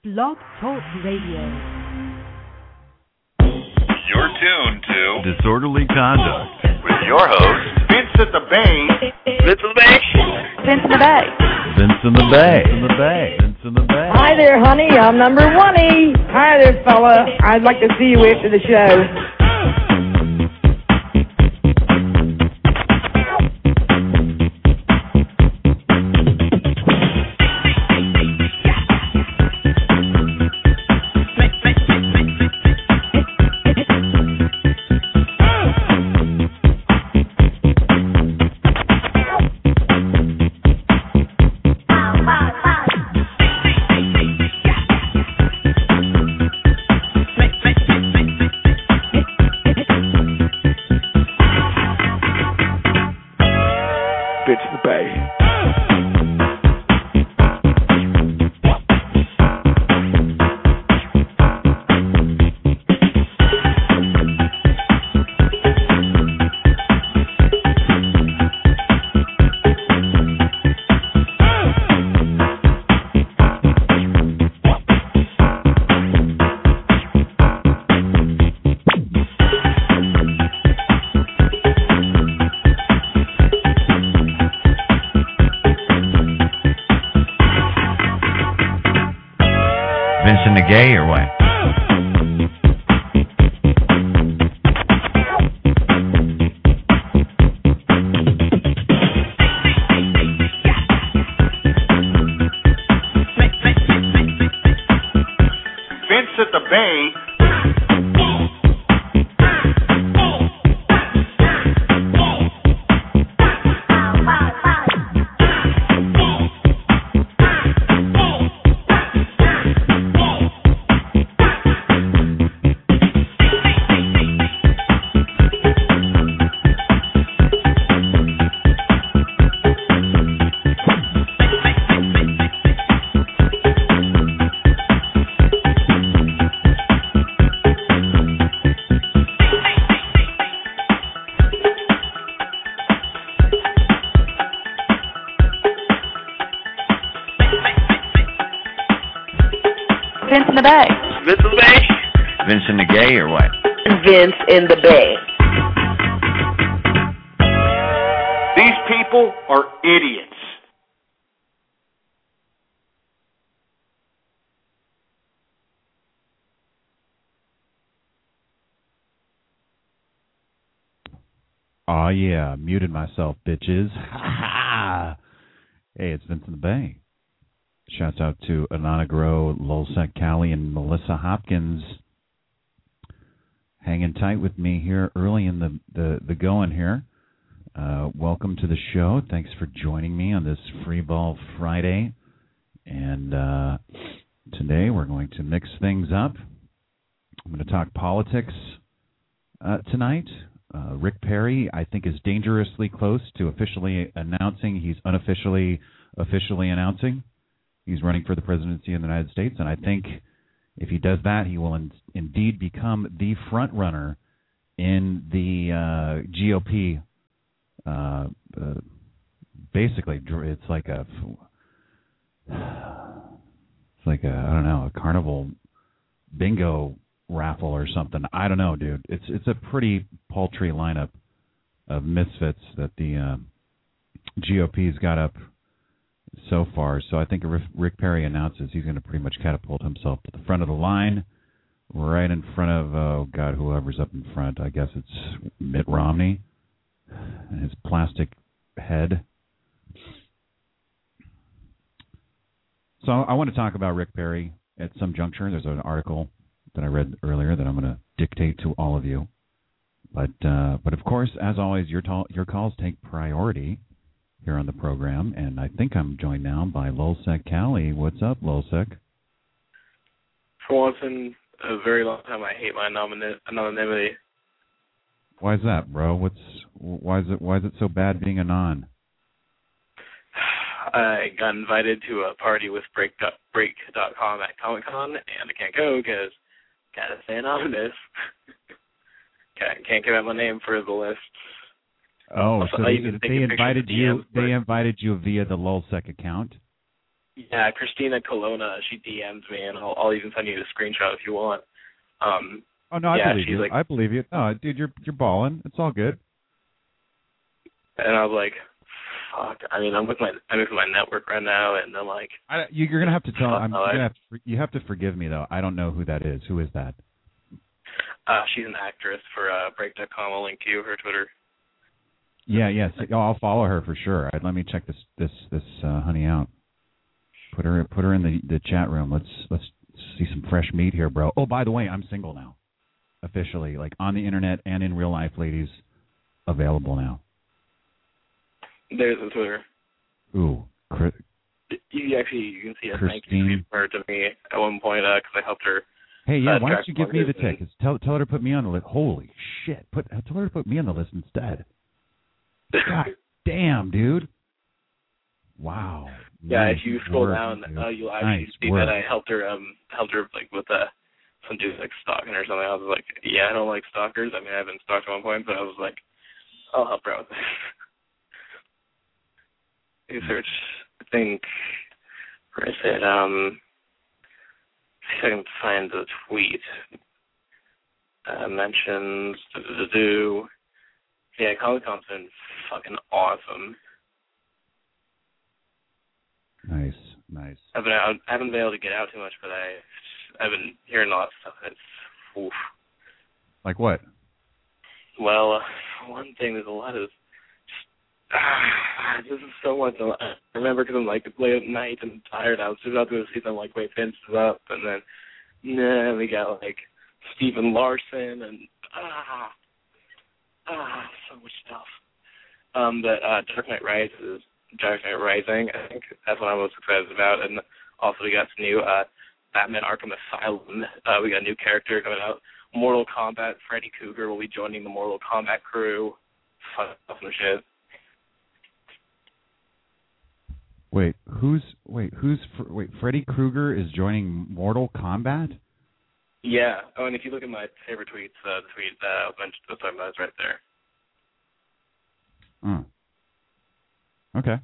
Blog Talk Radio. You're tuned to Disorderly Conduct with your host, Vince at the Bay. Vince in the Bay. Vince in the Bay. Vince in the Bay. Vince in the Bay. Vince in the Bay. Hi there, honey. I'm number 1-y. Hi there, fella. I'd like to see you after the show. Gay or what? Vince at the Bay. Vince in the Bay. Vince in the Bay. Vince in the Gay or what? Vince in the Bay. These people are idiots. Oh yeah, muted myself, bitches. Hey, it's Vince in the Bay. Shouts out to Anana Grow, Lulsec Callie, and Melissa Hopkins hanging tight with me here early in the going here. Welcome to the show. Thanks for joining me on this Free Ball Friday. And today we're going to mix things up. I'm going to talk politics tonight. Rick Perry, I think, is dangerously close to officially announcing. He's officially announcing. He's running for the presidency of the United States, and I think if he does that, he will indeed become the front runner in the GOP. Basically, it's like a I don't know, a carnival bingo raffle or something. I don't know, dude. It's a pretty paltry lineup of misfits that the GOP's got up so far. So I think if Rick Perry announces, he's going to pretty much catapult himself to the front of the line, right in front of, whoever's up in front. I guess it's Mitt Romney and his plastic head. So I want to talk about Rick Perry at some juncture. There's an article that I read earlier that I'm going to dictate to all of you. But of course, as always, your calls take priority here on the program, and I think I'm joined now by Lulsec Callie. What's up, Lulsec? For once in a very long time, I hate my anonymity. Why is that, bro? Why is it so bad being anon? I got invited to a party with Break.com at Comic-Con, and I can't go because gotta stay anonymous. Can't give out my name for the list. Oh, so they invited you. They invited you via the Lulsec account. Yeah, Christina Colonna. She DM'd me, and I'll even send you the screenshot if you want. Oh no, I yeah, believe you. like, I believe you. No, dude, you're balling. It's all good. And I was like, fuck. I mean, I'm with my network right now, and I'm like, you're gonna have to tell. You have to forgive me though. I don't know who that is. Who is that? She's an actress for Break.com. I'll link to you her Twitter. Yeah, yes. I'll follow her for sure. Let me check this honey out. Put her in the chat room. Let's see some fresh meat here, bro. Oh, by the way, I'm single now, officially, like on the internet and in real life, ladies, available now. There's the Twitter. Ooh, you can see a Christine. thank you for her to me at one point because I helped her. Hey, yeah, why don't you give me the tickets? Tell her to put me on the list. Holy shit! Tell her to put me on the list instead. God damn, dude. Wow. Yeah, nice if you scroll work, down, you'll actually nice see work. that I helped her like with some dude like stalking her or something. I was like, yeah, I don't like stalkers. I mean, I've been stalked at one point, but I was like, I'll help her out with this. You search, I think, where is it? See if I can find the tweet. Mentions yeah, Comic-Con's been fucking awesome. Nice. I haven't been able to get out too much, but I've been hearing a lot of stuff. It's oof. Like what? Well, one thing, there's a lot of this is so much. I remember because I'm like late at night and tired. I was just about to go to sleep. I'm like, wait, Vince is up, and then we got like Stephen Larson and so much stuff. But Dark Knight Rising, I think that's what I'm most excited about. And also we got some new Batman Arkham Asylum. We got a new character coming out. Mortal Kombat, Freddy Krueger will be joining the Mortal Kombat crew. Fun stuff and shit. Wait, Freddy Krueger is joining Mortal Kombat? Yeah. Oh, and if you look at my favorite tweets, the tweet that I was talking about is right there. Okay.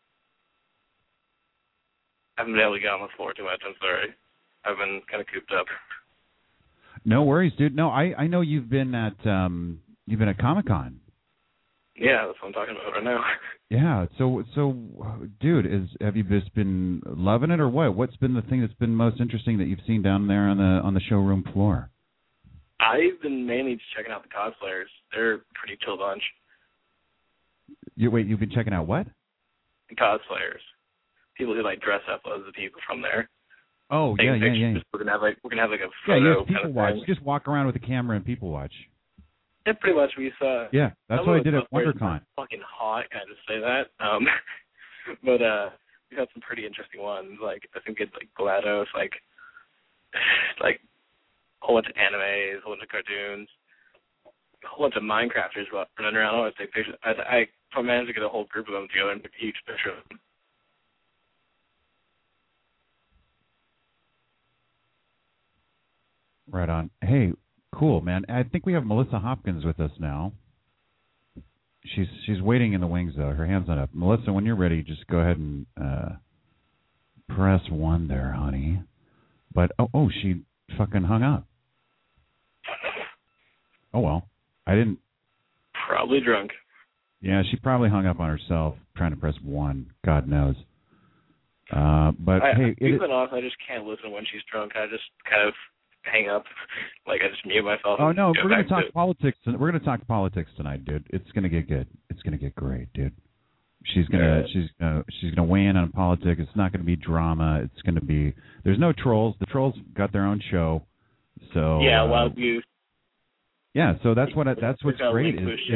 I haven't been able to get on the floor too much. I'm sorry. I've been kind of cooped up. No worries, dude. No, I know you've been at Comic-Con. Yeah, that's what I'm talking about right now. Yeah. So, dude, have you just been loving it or what? What's been the thing that's been most interesting that you've seen down there on the showroom floor? I've been mainly just checking out the cosplayers. They're a pretty chill bunch. You've been checking out what? The cosplayers. People who like dress up as the people from there. Oh, yeah. We're gonna have like a photo. Yeah, people watch. You just walk around with a camera and people watch. Yeah, pretty much. We saw. Yeah, that's what I did at WonderCon. Fucking hot, kind of say that. But we had some pretty interesting ones. Like I think it's like GLaDOS, like a whole bunch of animes, a whole bunch of cartoons, a whole bunch of Minecrafters running around. I always take pictures. I managed to get a whole group of them together and take a huge picture of them. Right on. Hey, cool, man. I think we have Melissa Hopkins with us now. She's waiting in the wings, though. Her hand's not up. Melissa, when you're ready, just go ahead and press 1 there, honey. But, she fucking hung up. Oh, well. I didn't... Probably drunk. Yeah, she probably hung up on herself trying to press 1. God knows. But, hey... Even off, I just can't listen when she's drunk. I just kind of hang up. Like, I just mute myself. Oh, no, we're going to talk politics. We're going to talk politics tonight, dude. It's going to get good. It's going to get great, dude. She's gonna weigh in on politics. It's not going to be drama. It's going to be... There's no trolls. The trolls got their own show. So... Yeah, well, you... Yeah, so that's what's great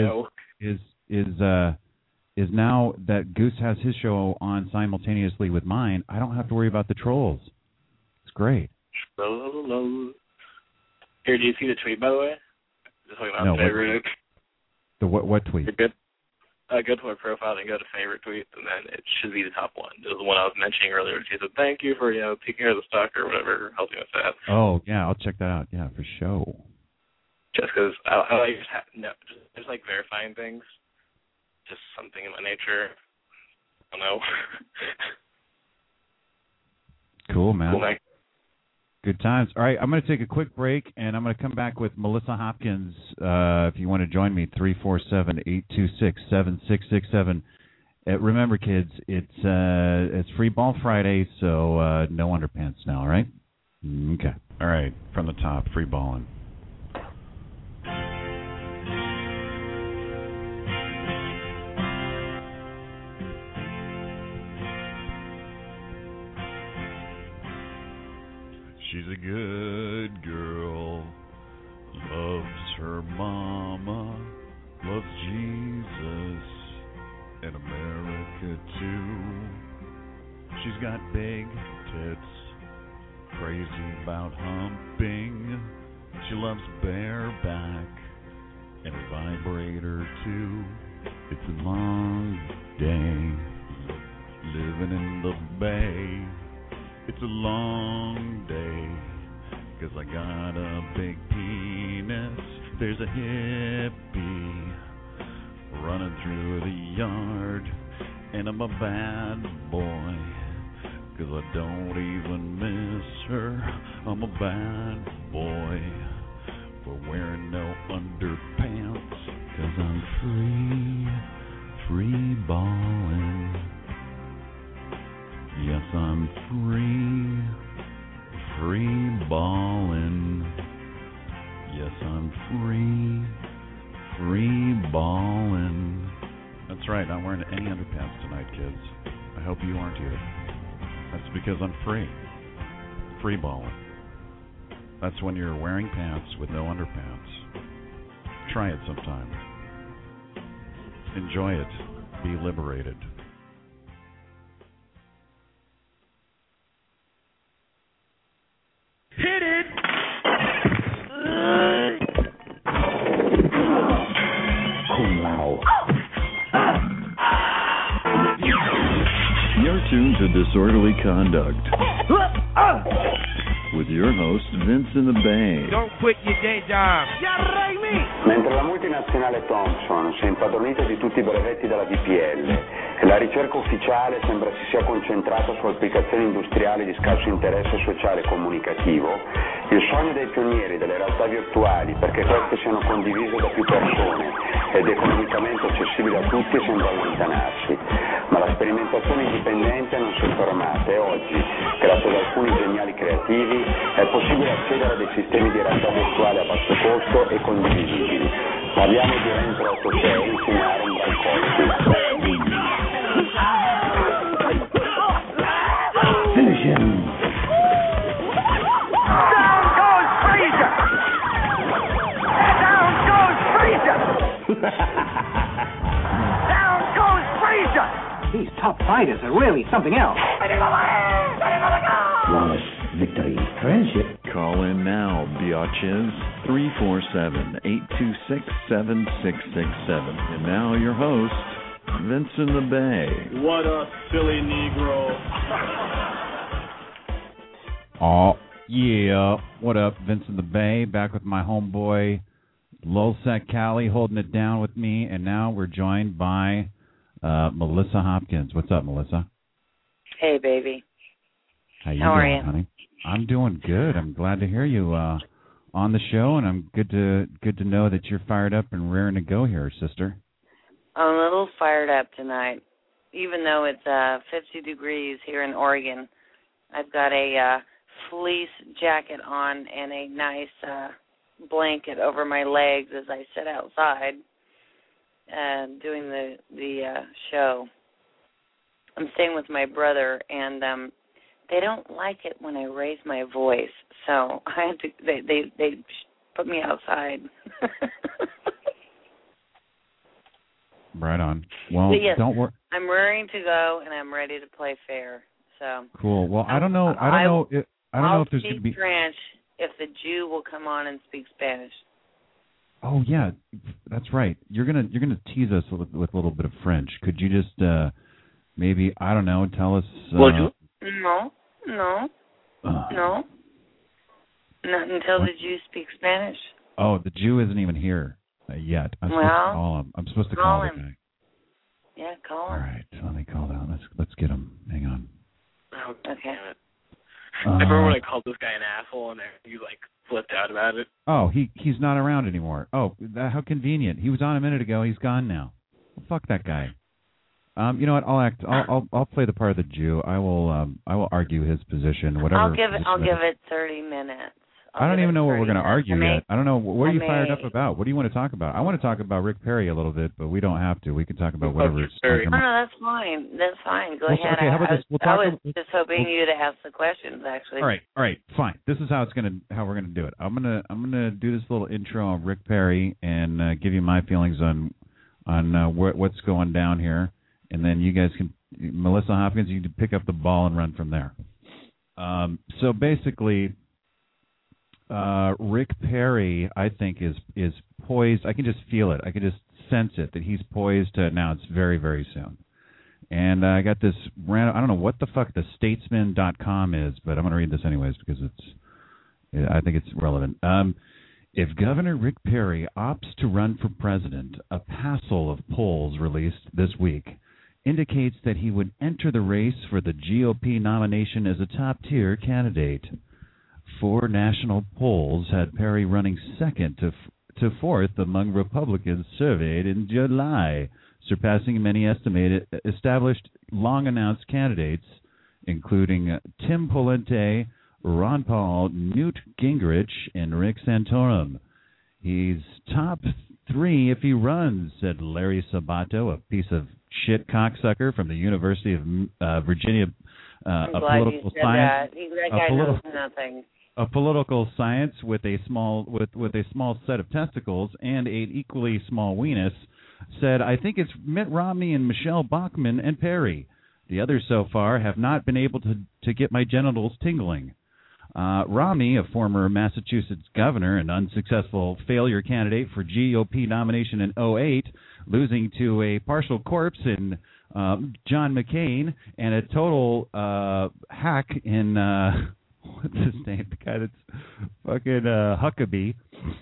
is now that Goose has his show on simultaneously with mine, I don't have to worry about the trolls. It's great. Here, do you see the tweet, by the way? Just talking about favorite. What tweet? You're good. Go to my profile and go to favorite tweets, and then it should be the top one. It was the one I was mentioning earlier. She said, "Thank you for taking care of the stock or whatever, helping with that." Oh yeah, I'll check that out. Yeah, for sure. Just because I like just like verifying things, just something in my nature. I don't know. Cool, man. Cool night. Good times. All right, I'm going to take a quick break, and I'm going to come back with Melissa Hopkins. If you want to join me, 347-826-7667. Remember, kids, it's Free Ball Friday, so no underpants now, all right? Okay. All right, from the top, free balling. She's a good girl, loves her mama, loves Jesus and America too. She's got big tits, crazy about humping. She loves bareback and a vibrator too. It's a long day living in the Bay. It's a long day, 'cause I got a big penis. There's a hippie running through the yard, and I'm a bad boy, 'cause I don't even miss her. I'm a bad boy for wearing no underpants, 'cause I'm free balling. Yes, I'm free ballin'. Yes, I'm free ballin'. That's right, not wearing any underpants tonight, kids. I hope you aren't either. That's because I'm free ballin'. That's when you're wearing pants with no underpants. Try it sometime. Enjoy it. Be liberated. Hit it! You're tuned to Disorderly Conduct with your host, Vince in the Bay. Don't quit your day job. Mentre la multinazionale Thomson si è impadronita di tutti i brevetti della DPL e la ricerca ufficiale sembra si sia concentrata su applicazioni industriali di scarso interesse sociale e comunicativo, il sogno dei pionieri delle realtà virtuali perché queste siano condivise da più persone ed economicamente accessibili a tutti sembra allontanarsi. Ma la sperimentazione indipendente non si è fermata e oggi, grazie ad alcuni geniali creativi, è possibile accedere a dei sistemi di realtà virtuale a basso costo e condivisibili. Parliamo di REM 386 insieme a Aaron Brancotti. Finish him. Down goes Fraser! Down goes Fraser! Down goes Fraser! These top fighters are really something else. Flawless victory. Friendship. Call in now, biatches. 347-826-7667. And now your host, Vince in the Bay. What a silly Negro. Oh, yeah. What up, Vince in the Bay? Back with my homeboy, Lulsac Cali, holding it down with me. And now we're joined by Melissa Hopkins. What's up, Melissa? Hey, baby. How are you? Honey? I'm doing good. I'm glad to hear you on the show, and I'm good to know that you're fired up and raring to go here, sister. I'm a little fired up tonight, even though it's 50 degrees here in Oregon. I've got a fleece jacket on and a nice blanket over my legs as I sit outside doing the show. I'm staying with my brother, and they don't like it when I raise my voice, so I had to. They put me outside. Right on. Well, yes, don't worry. I'm raring to go, and I'm ready to play fair. So cool. Well, I don't know if there's going to be French if the Jew will come on and speak Spanish. Oh yeah, that's right. You're gonna tease us with a little bit of French. Could you just maybe, I don't know, tell us? No. Not until the Jew speaks Spanish. Oh, the Jew isn't even here yet. I'm supposed to call him. I'm supposed to call him. The guy. Yeah, call him. All right, let me call down. Let's get him. Hang on. Oh, okay. I remember when I called this guy an asshole, and he like flipped out about it. Oh, he's not around anymore. Oh, how convenient. He was on a minute ago. He's gone now. Well, fuck that guy. You know what? I'll play the part of the Jew. I will argue his position. Whatever. I'll give it 30 minutes. I don't even know what we're going to argue yet. I don't know. What are you fired up may. about? What do you want to talk about? I want to talk about Rick Perry a little bit, but we don't have to. We can talk about whatever. No, that's fine. That's fine. Go ahead. Okay, how about this? I was just hoping you to ask the questions, actually. All right, fine. This is how we're gonna do it. I'm gonna do this little intro on Rick Perry and give you my feelings on what's going down here, and then you guys can, Melissa Hopkins, you can pick up the ball and run from there. So basically, Rick Perry, I think, is poised. I can just feel it. I can just sense it, that he's poised to announce very, very soon. And I got this random, I don't know what the fuck the statesman.com is, but I'm going to read this anyways because I think it's relevant. If Governor Rick Perry opts to run for president, a passel of polls released this week indicates that he would enter the race for the GOP nomination as a top-tier candidate. 4 national polls had Perry running second to fourth among Republicans surveyed in July, surpassing many established long-announced candidates, including Tim Pawlenty, Ron Paul, Newt Gingrich, and Rick Santorum. He's top 3 if he runs, said Larry Sabato, a piece of shit cocksucker from the University of Virginia, I'm glad you said that. That guy knows nothing. A political science with a small set of testicles and an equally small weenus, said, I think it's Mitt Romney and Michelle Bachmann and Perry. The others so far have not been able to get my genitals tingling. Romney, a former Massachusetts governor and unsuccessful failure candidate for GOP nomination in 2008, losing to a partial corpse in John McCain and a total hack in... what's his name? The guy that's fucking Huckabee.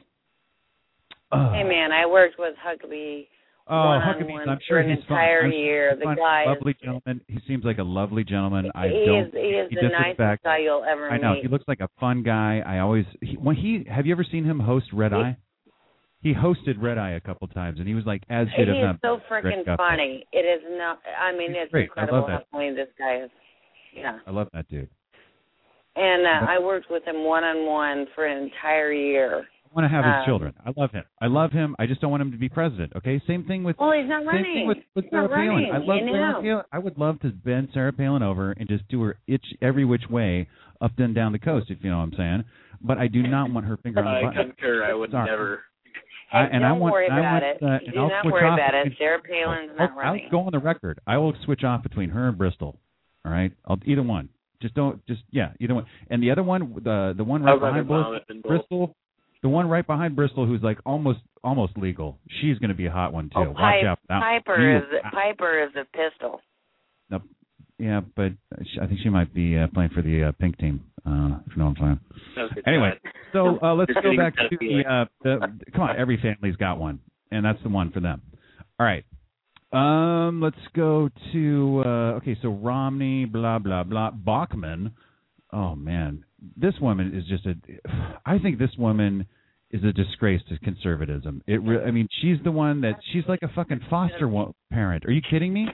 Hey, man, I worked with Huckabee one-on-one for an entire year. The guy lovely gentleman. He seems like a lovely gentleman. He is the nicest guy you'll ever meet. I know. He looks like a fun guy. Have you ever seen him host Red Eye? He hosted Red Eye a couple times, and he was like as good, if not. He is so freaking funny. It is not. I mean, it's incredible how funny this guy is. Yeah. I love that dude. And I worked with him one-on-one for an entire year. I want to have his children. I love him. I just don't want him to be president. Okay, same thing with. Well, he's not running. Same thing with Sarah Palin. I love Sarah Palin. I would love to bend Sarah Palin over and just do her every which way up and down the coast, if you know what I'm saying. But I do not want her finger on the button. I concur. I would never. Don't worry about it. Do not worry about it. Sarah Palin's not running. I'll go on the record. I will switch off between her and Bristol. All right, either one. Either one. And the other one, the one right behind Bristol, the one right behind Bristol, who's like almost legal. She's going to be a hot one too. Watch out. Piper is a pistol. No, yeah, but I think she might be playing for the pink team. If you know what I'm saying. Anyway, so let's go back to the. Come on, every family's got one, and that's the one for them. All right. Let's go to so Romney, blah blah blah, Bachmann. Oh man, this woman is just I think this woman is a disgrace to conservatism. I mean, she's the one she's like a fucking foster parent. Are you kidding me?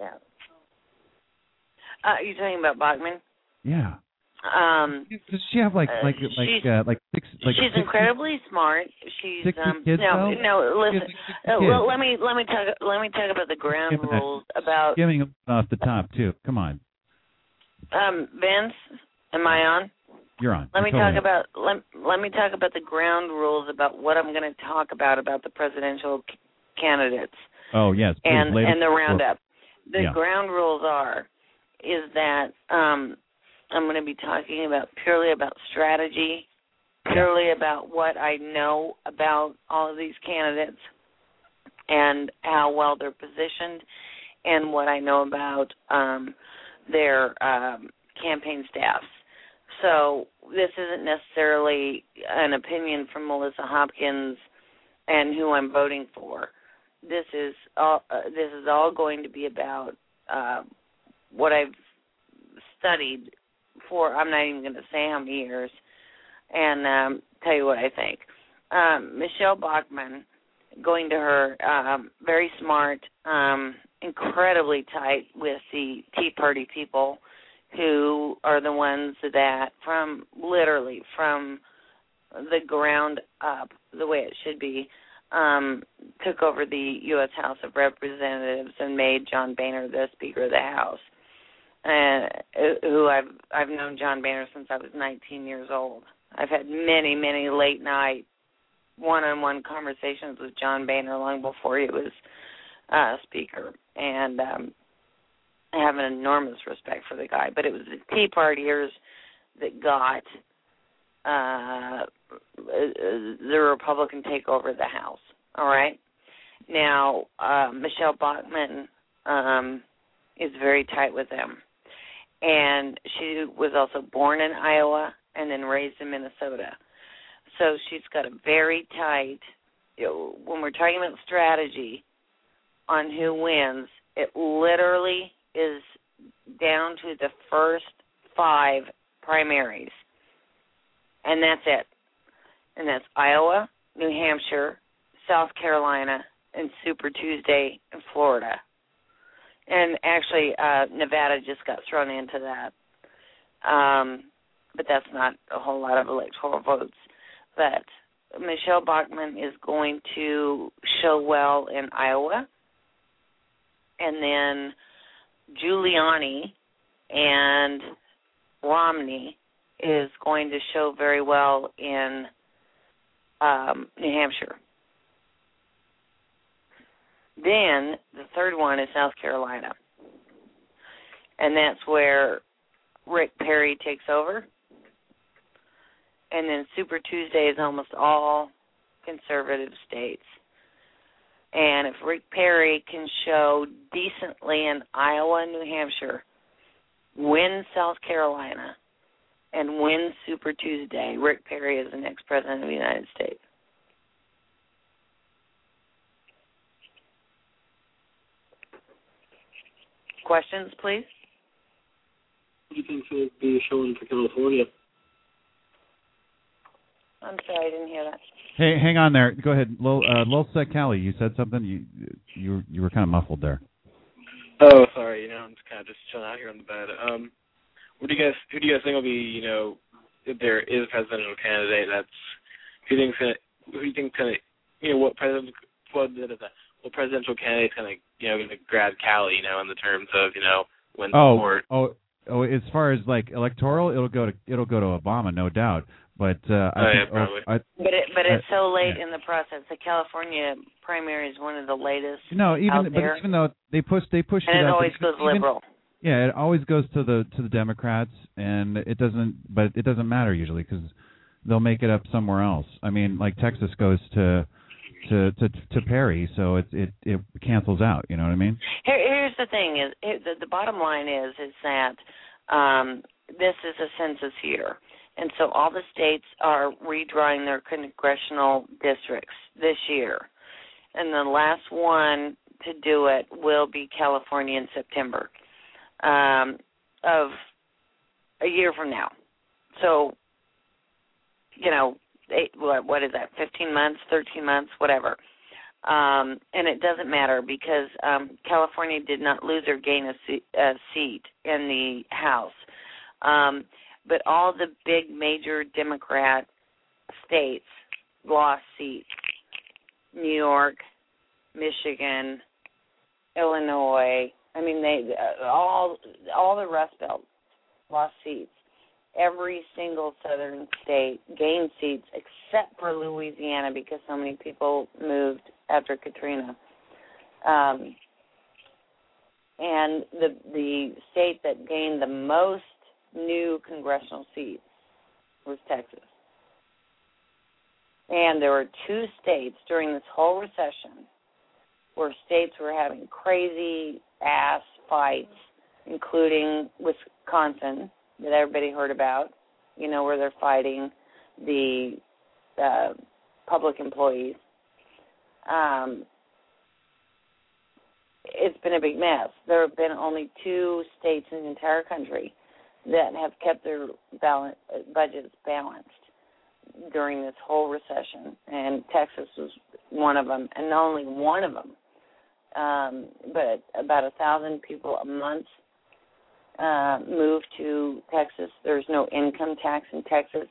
You talking about Bachmann? Yeah. Does she have like six? She's incredibly smart. She's 60 kids, no. Listen, let me talk about the ground rules about giving them off the top too. Come on. Vince, am I on? You're on. Let me talk about the ground rules about what I'm going to talk about the presidential candidates. Oh yes, please, and the roundup. The Yeah. ground rules is that I'm going to be talking purely about strategy, purely about what I know about all of these candidates and how well they're positioned, and what I know about their campaign staffs. So this isn't necessarily an opinion from Melissa Hopkins and who I'm voting for. This is all going to be about what I've studied for, I'm not even going to say how many years, and tell you what I think. Michelle Bachmann, going to her, very smart, incredibly tight with the Tea Party people, who are the ones that literally from the ground up, the way it should be, took over the U.S. House of Representatives and made John Boehner the Speaker of the House. Who I've known John Boehner since I was 19 years old. I've had many, many late night one-on-one conversations with John Boehner long before he was Speaker, and I have an enormous respect for the guy. But it was the Tea Partiers that got the Republican takeover of the House. All right. Now Michelle Bachmann is very tight with them. And she was also born in Iowa and then raised in Minnesota. So she's got a very tight, when we're talking about strategy on who wins, it literally is down to the first 5 primaries. And that's it. And that's Iowa, New Hampshire, South Carolina, and Super Tuesday in Florida. And actually, Nevada just got thrown into that. But that's not a whole lot of electoral votes. But Michelle Bachmann is going to show well in Iowa. And then Giuliani and Romney is going to show very well in New Hampshire. Then the third one is South Carolina. And that's where Rick Perry takes over. And then Super Tuesday is almost all conservative states. And if Rick Perry can show decently in Iowa and New Hampshire, win South Carolina, and win Super Tuesday, Rick Perry is the next president of the United States. Questions, please? What do you think should be showing for California? I'm sorry, I didn't hear that. Hey, hang on there. Go ahead, Lil Sec Cali. You said something. You were kind of muffled there. Oh, sorry. I'm just chilling out here on the bed. Who do you guys think will be? If there is a presidential candidate, who do you think what presidential candidate's going to grab Cali? In the terms of win support. Oh, as far as like electoral, it'll go to Obama, no doubt. But probably. But it's so late in the process. The California primary is one of the latest. Even though they push and it always goes liberal. Yeah, it always goes to the Democrats, and it doesn't matter usually because they'll make it up somewhere else. I mean, like Texas goes to Perry, so it cancels out. You know what I mean? Here's the thing: the bottom line is that this is a census year. And so all the states are redrawing their congressional districts this year. And the last one to do it will be California in September of a year from now. So, what is that, 15 months, 13 months, whatever. And it doesn't matter because California did not lose or gain a seat in the House. But all the big major Democrat states lost seats. New York, Michigan, Illinois. I mean, all the Rust Belt lost seats. Every single southern state gained seats except for Louisiana because so many people moved after Katrina. And the state that gained the most new congressional seats was Texas. And there were 2 states during this whole recession where states were having crazy ass fights, including Wisconsin that everybody heard about, where they're fighting the public employees. It's been a big mess. There have been only 2 states in the entire country that have kept their budgets balanced during this whole recession, and Texas was one of them, and only one of them. But about 1,000 people a month move to Texas. There's no income tax in Texas.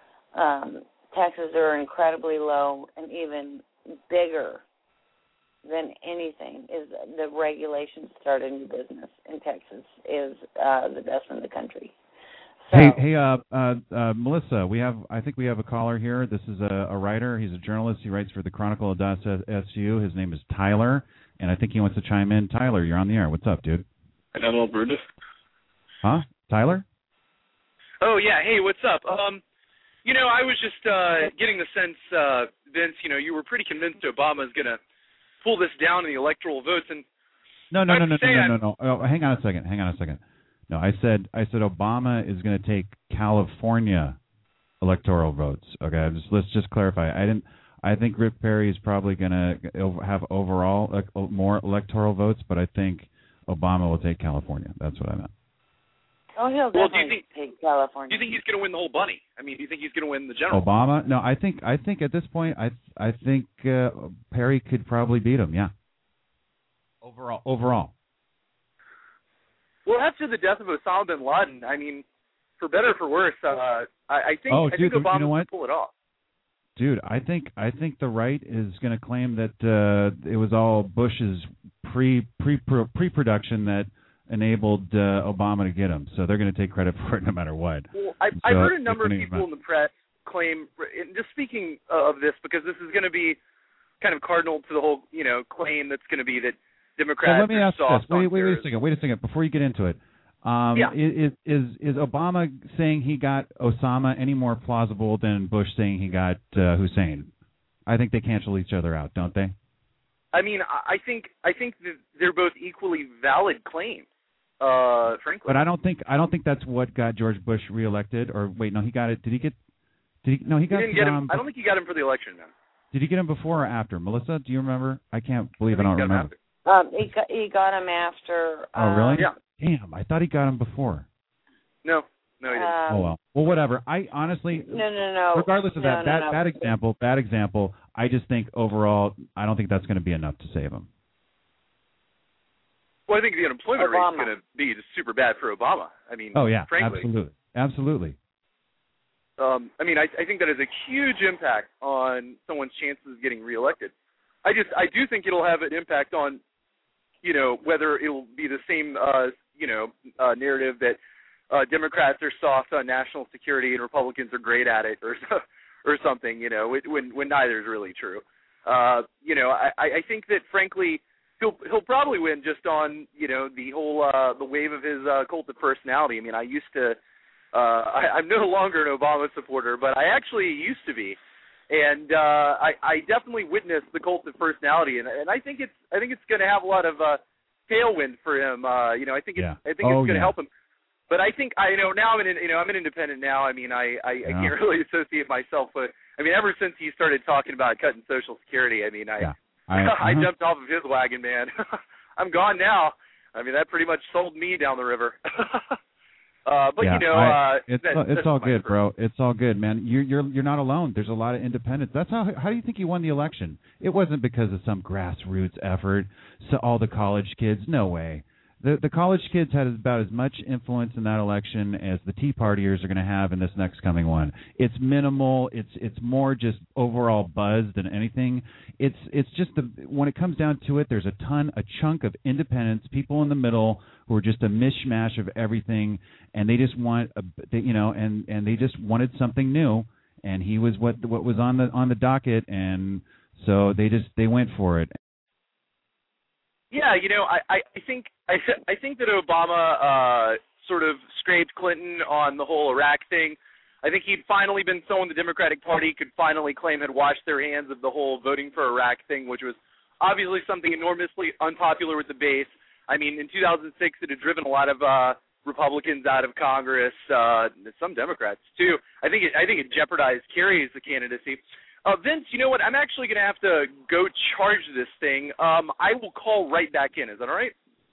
Taxes are incredibly low, and even bigger than anything is the regulations to start a new business in Texas is the best in the country. So, hey, Melissa, I think we have a caller here. This is a writer. He's a journalist. He writes for the Chronicle.su. His name is Tyler, and I think he wants to chime in. Tyler, you're on the air. What's up, dude? Hello, Brutus. Huh? Tyler? Oh, yeah. Hey, what's up? I was just getting the sense, Vince, you were pretty convinced Obama's going to pull this down in the electoral votes. And No. Oh, hang on a second. No, I said Obama is going to take California electoral votes. Okay, let's just clarify. I think Rick Perry is probably going to have overall more electoral votes, but I think Obama will take California. That's what I meant. Oh, he'll definitely take California. Do you think he's going to win the whole bunny? I mean, do you think he's going to win the general? Obama? No, I think at this point, I think Perry could probably beat him. Yeah. Overall. Well, after the death of Osama bin Laden, I mean, for better or for worse, I think Obama will pull it off. Dude, I think the right is going to claim that it was all Bush's pre-production that enabled Obama to get him. So they're going to take credit for it no matter what. Well, I've heard a number of people in the press claim, just speaking of this, because this is going to be kind of cardinal to the whole, claim that's going to be that Democrats let me are ask soft this. Wait a second. Before you get into it, is Obama saying he got Osama any more plausible than Bush saying he got Hussein? I think they cancel each other out, don't they? I mean, I think that they're both equally valid claims, frankly. But I don't think that's what got George Bush reelected. Or wait, no, he got it. No, he got. He didn't get him. I don't think he got him for the election, man. Did he get him before or after? Melissa, do you remember? I can't believe I don't remember. He got him after. Oh, really? Yeah. Damn, I thought he got him before. No, he didn't. Oh well. Well, whatever. I honestly. No. Regardless of that example, I just think overall, I don't think that's going to be enough to save him. Well, I think the unemployment rate is going to be just super bad for Obama. I mean, oh yeah, frankly, absolutely. I mean, I think that has a huge impact on someone's chances of getting reelected. I do think it'll have an impact on, whether it'll be the same, narrative that Democrats are soft on national security and Republicans are great at it, or something, when neither is really true. I think that frankly he'll probably win just on the whole the wave of his cult of personality. I mean, I used to. I'm no longer an Obama supporter, but I actually used to be, and I definitely witnessed the cult of personality, and I think it's going to have a lot of tailwind for him. I think it's going to help him. But I think now I'm an independent now. I mean, I can't really associate myself with. I mean, ever since he started talking about cutting Social Security, I mean, I jumped off of his wagon, man. I'm gone now. I mean, that pretty much sold me down the river. It's all good, bro. It's all good, man. You're not alone. There's a lot of independents. That's how do you think he won the election? It wasn't because of some grassroots effort. So all the college kids, no way. The college kids had about as much influence in that election as the Tea Partiers are going to have in this next coming one. It's minimal. It's more just overall buzz than anything. It's just when it comes down to it, there's a chunk of independents, people in the middle who are just a mishmash of everything, and they just want and they just wanted something new, and he was what was on the docket, and so they went for it. Yeah, I think that Obama sort of scraped Clinton on the whole Iraq thing. I think he'd finally been someone the Democratic Party could finally claim had washed their hands of the whole voting for Iraq thing, which was obviously something enormously unpopular with the base. I mean, in 2006, it had driven a lot of Republicans out of Congress, some Democrats too. I think it jeopardized Kerry's candidacy. Vince, you know what? I'm actually going to have to go charge this thing. I will call right back in. Is that all right?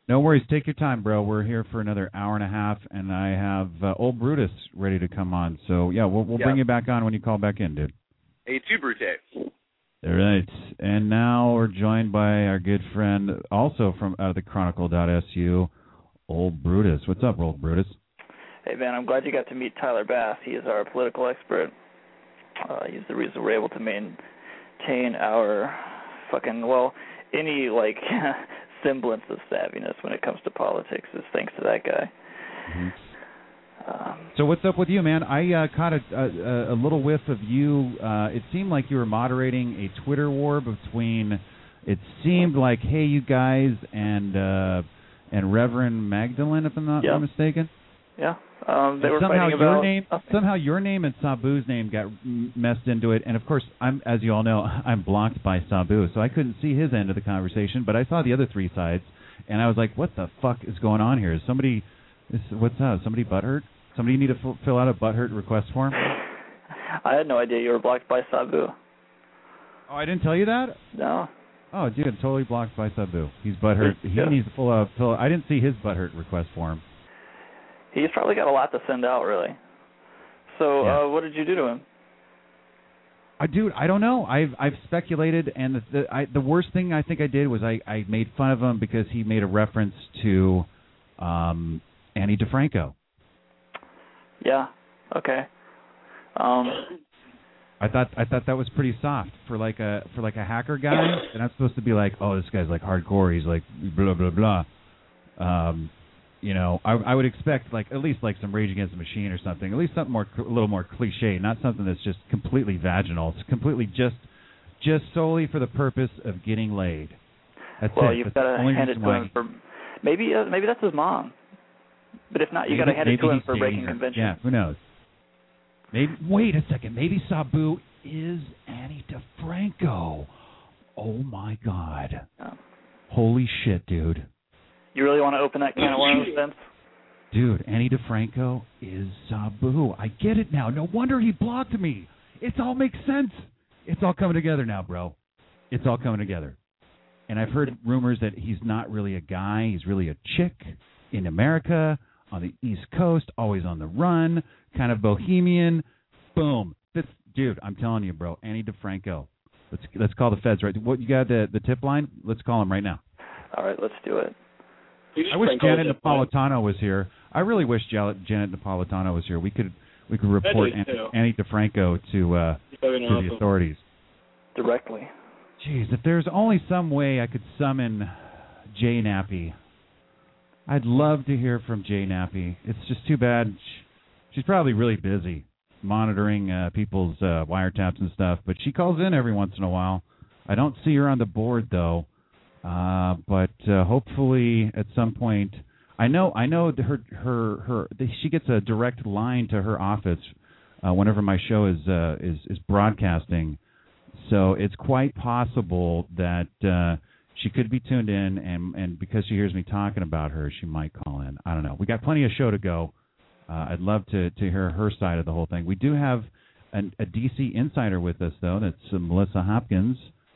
No worries. Take your time, bro. We're here for another hour and a half, and I have old Brutus ready to come on. So, yeah, we'll bring you back on when you call back in, dude. A2 Brute. All right. And now we're joined by our good friend, also from out of the Chronicle.su, old Brutus. What's up, old Brutus? Hey, man, I'm glad you got to meet Tyler Bass. He is our political expert. He's the reason we're able to maintain our any, semblance of savviness when it comes to politics is thanks to that guy. Mm-hmm. So what's up with you, man? I caught a little whiff of you. It seemed like you were moderating a Twitter war between, it seemed like, hey, you guys, and Reverend Magdalene, if I'm not mistaken. Yeah. They were somehow fighting about somehow your name and Sabu's name got messed into it, and of course, as you all know, I'm blocked by Sabu, so I couldn't see his end of the conversation, but I saw the other three sides, and I was like, what the fuck is going on here? What's up? Somebody butthurt? Somebody need to fill out a butthurt request form? I had no idea you were blocked by Sabu. Oh, I didn't tell you that? No. Oh, dude, totally blocked by Sabu. He's butthurt. He needs to fill. I didn't see his butthurt request form. He's probably got a lot to send out, really. So, what did you do to him? Dude, I don't know. I've speculated, and the worst thing I think I did was I made fun of him because he made a reference to Annie DeFranco. Yeah. Okay. I thought that was pretty soft for like a hacker guy, and I'm supposed to be like, oh, this guy's like hardcore. He's like blah blah blah. I would expect at least some Rage Against the Machine or something. At least something a little more cliche, not something that's just completely vaginal. It's completely just solely for the purpose of getting laid. That's it. You've got to hand it to him for maybe that's his mom. But if not, you got to hand it to him for breaking convention. Yeah, who knows? Maybe. Wait a second. Maybe Sabu is Annie DeFranco. Oh my God! Oh. Holy shit, dude! You really want to open that can of worms, Vince? Dude, Annie DeFranco is Sabu. I get it now. No wonder he blocked me. It all makes sense. It's all coming together now, bro. It's all coming together. And I've heard rumors that he's not really a guy. He's really a chick in America, on the East Coast, always on the run, kind of bohemian. Boom. Dude, I'm telling you, bro, Annie DeFranco. Let's call the feds, right? What, you got the tip line? Let's call him right now. All right, let's do it. I wish Janet Napolitano was here. I really wish Janet Napolitano was here. We could report Annie DeFranco to the authorities directly. Jeez, if there's only some way I could summon Jay Nappy, I'd love to hear from Jay Nappy. It's just too bad she's probably really busy monitoring people's wiretaps and stuff, but she calls in every once in a while. I don't see her on the board though. But hopefully at some point, I know she gets a direct line to her office whenever my show is broadcasting. So it's quite possible that she could be tuned in, and because she hears me talking about her, she might call in. I don't know. We got plenty of show to go. I'd love to hear her side of the whole thing. We do have a DC insider with us though. That's Melissa Hopkins.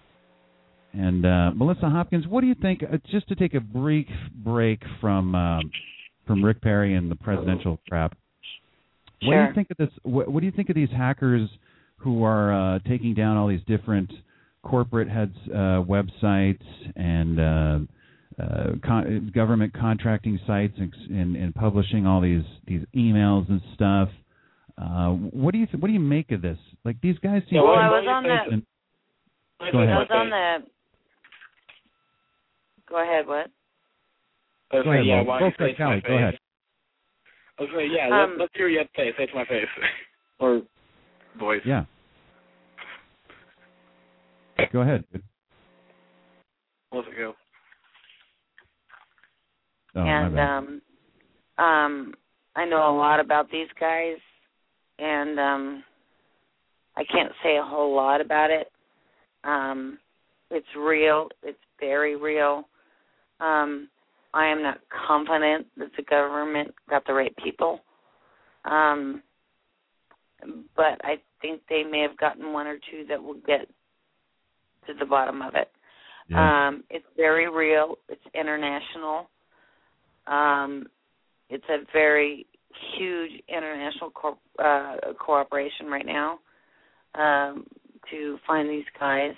And Melissa Hopkins, what do you think? Just to take a brief break from Rick Perry and the presidential crap. Sure. What do you think of this? What do you think of these hackers who are taking down all these different corporate heads' websites and government contracting sites and publishing all these emails and stuff? What do you make of this? Like these guys seem. Well, I was on the. Go ahead. I was on the. Go ahead. What? Go ahead. Yeah, Callie, go ahead. Okay, let's hear you say it to my face. Or voice. Yeah. Go ahead. Let's go. Oh, and I know a lot about these guys, and I can't say a whole lot about it. It's real. It's very real. I am not confident that the government got the right people. But I think they may have gotten one or two that will get to the bottom of it. Yeah. It's very real. It's international. It's a very huge international cooperation right now to find these guys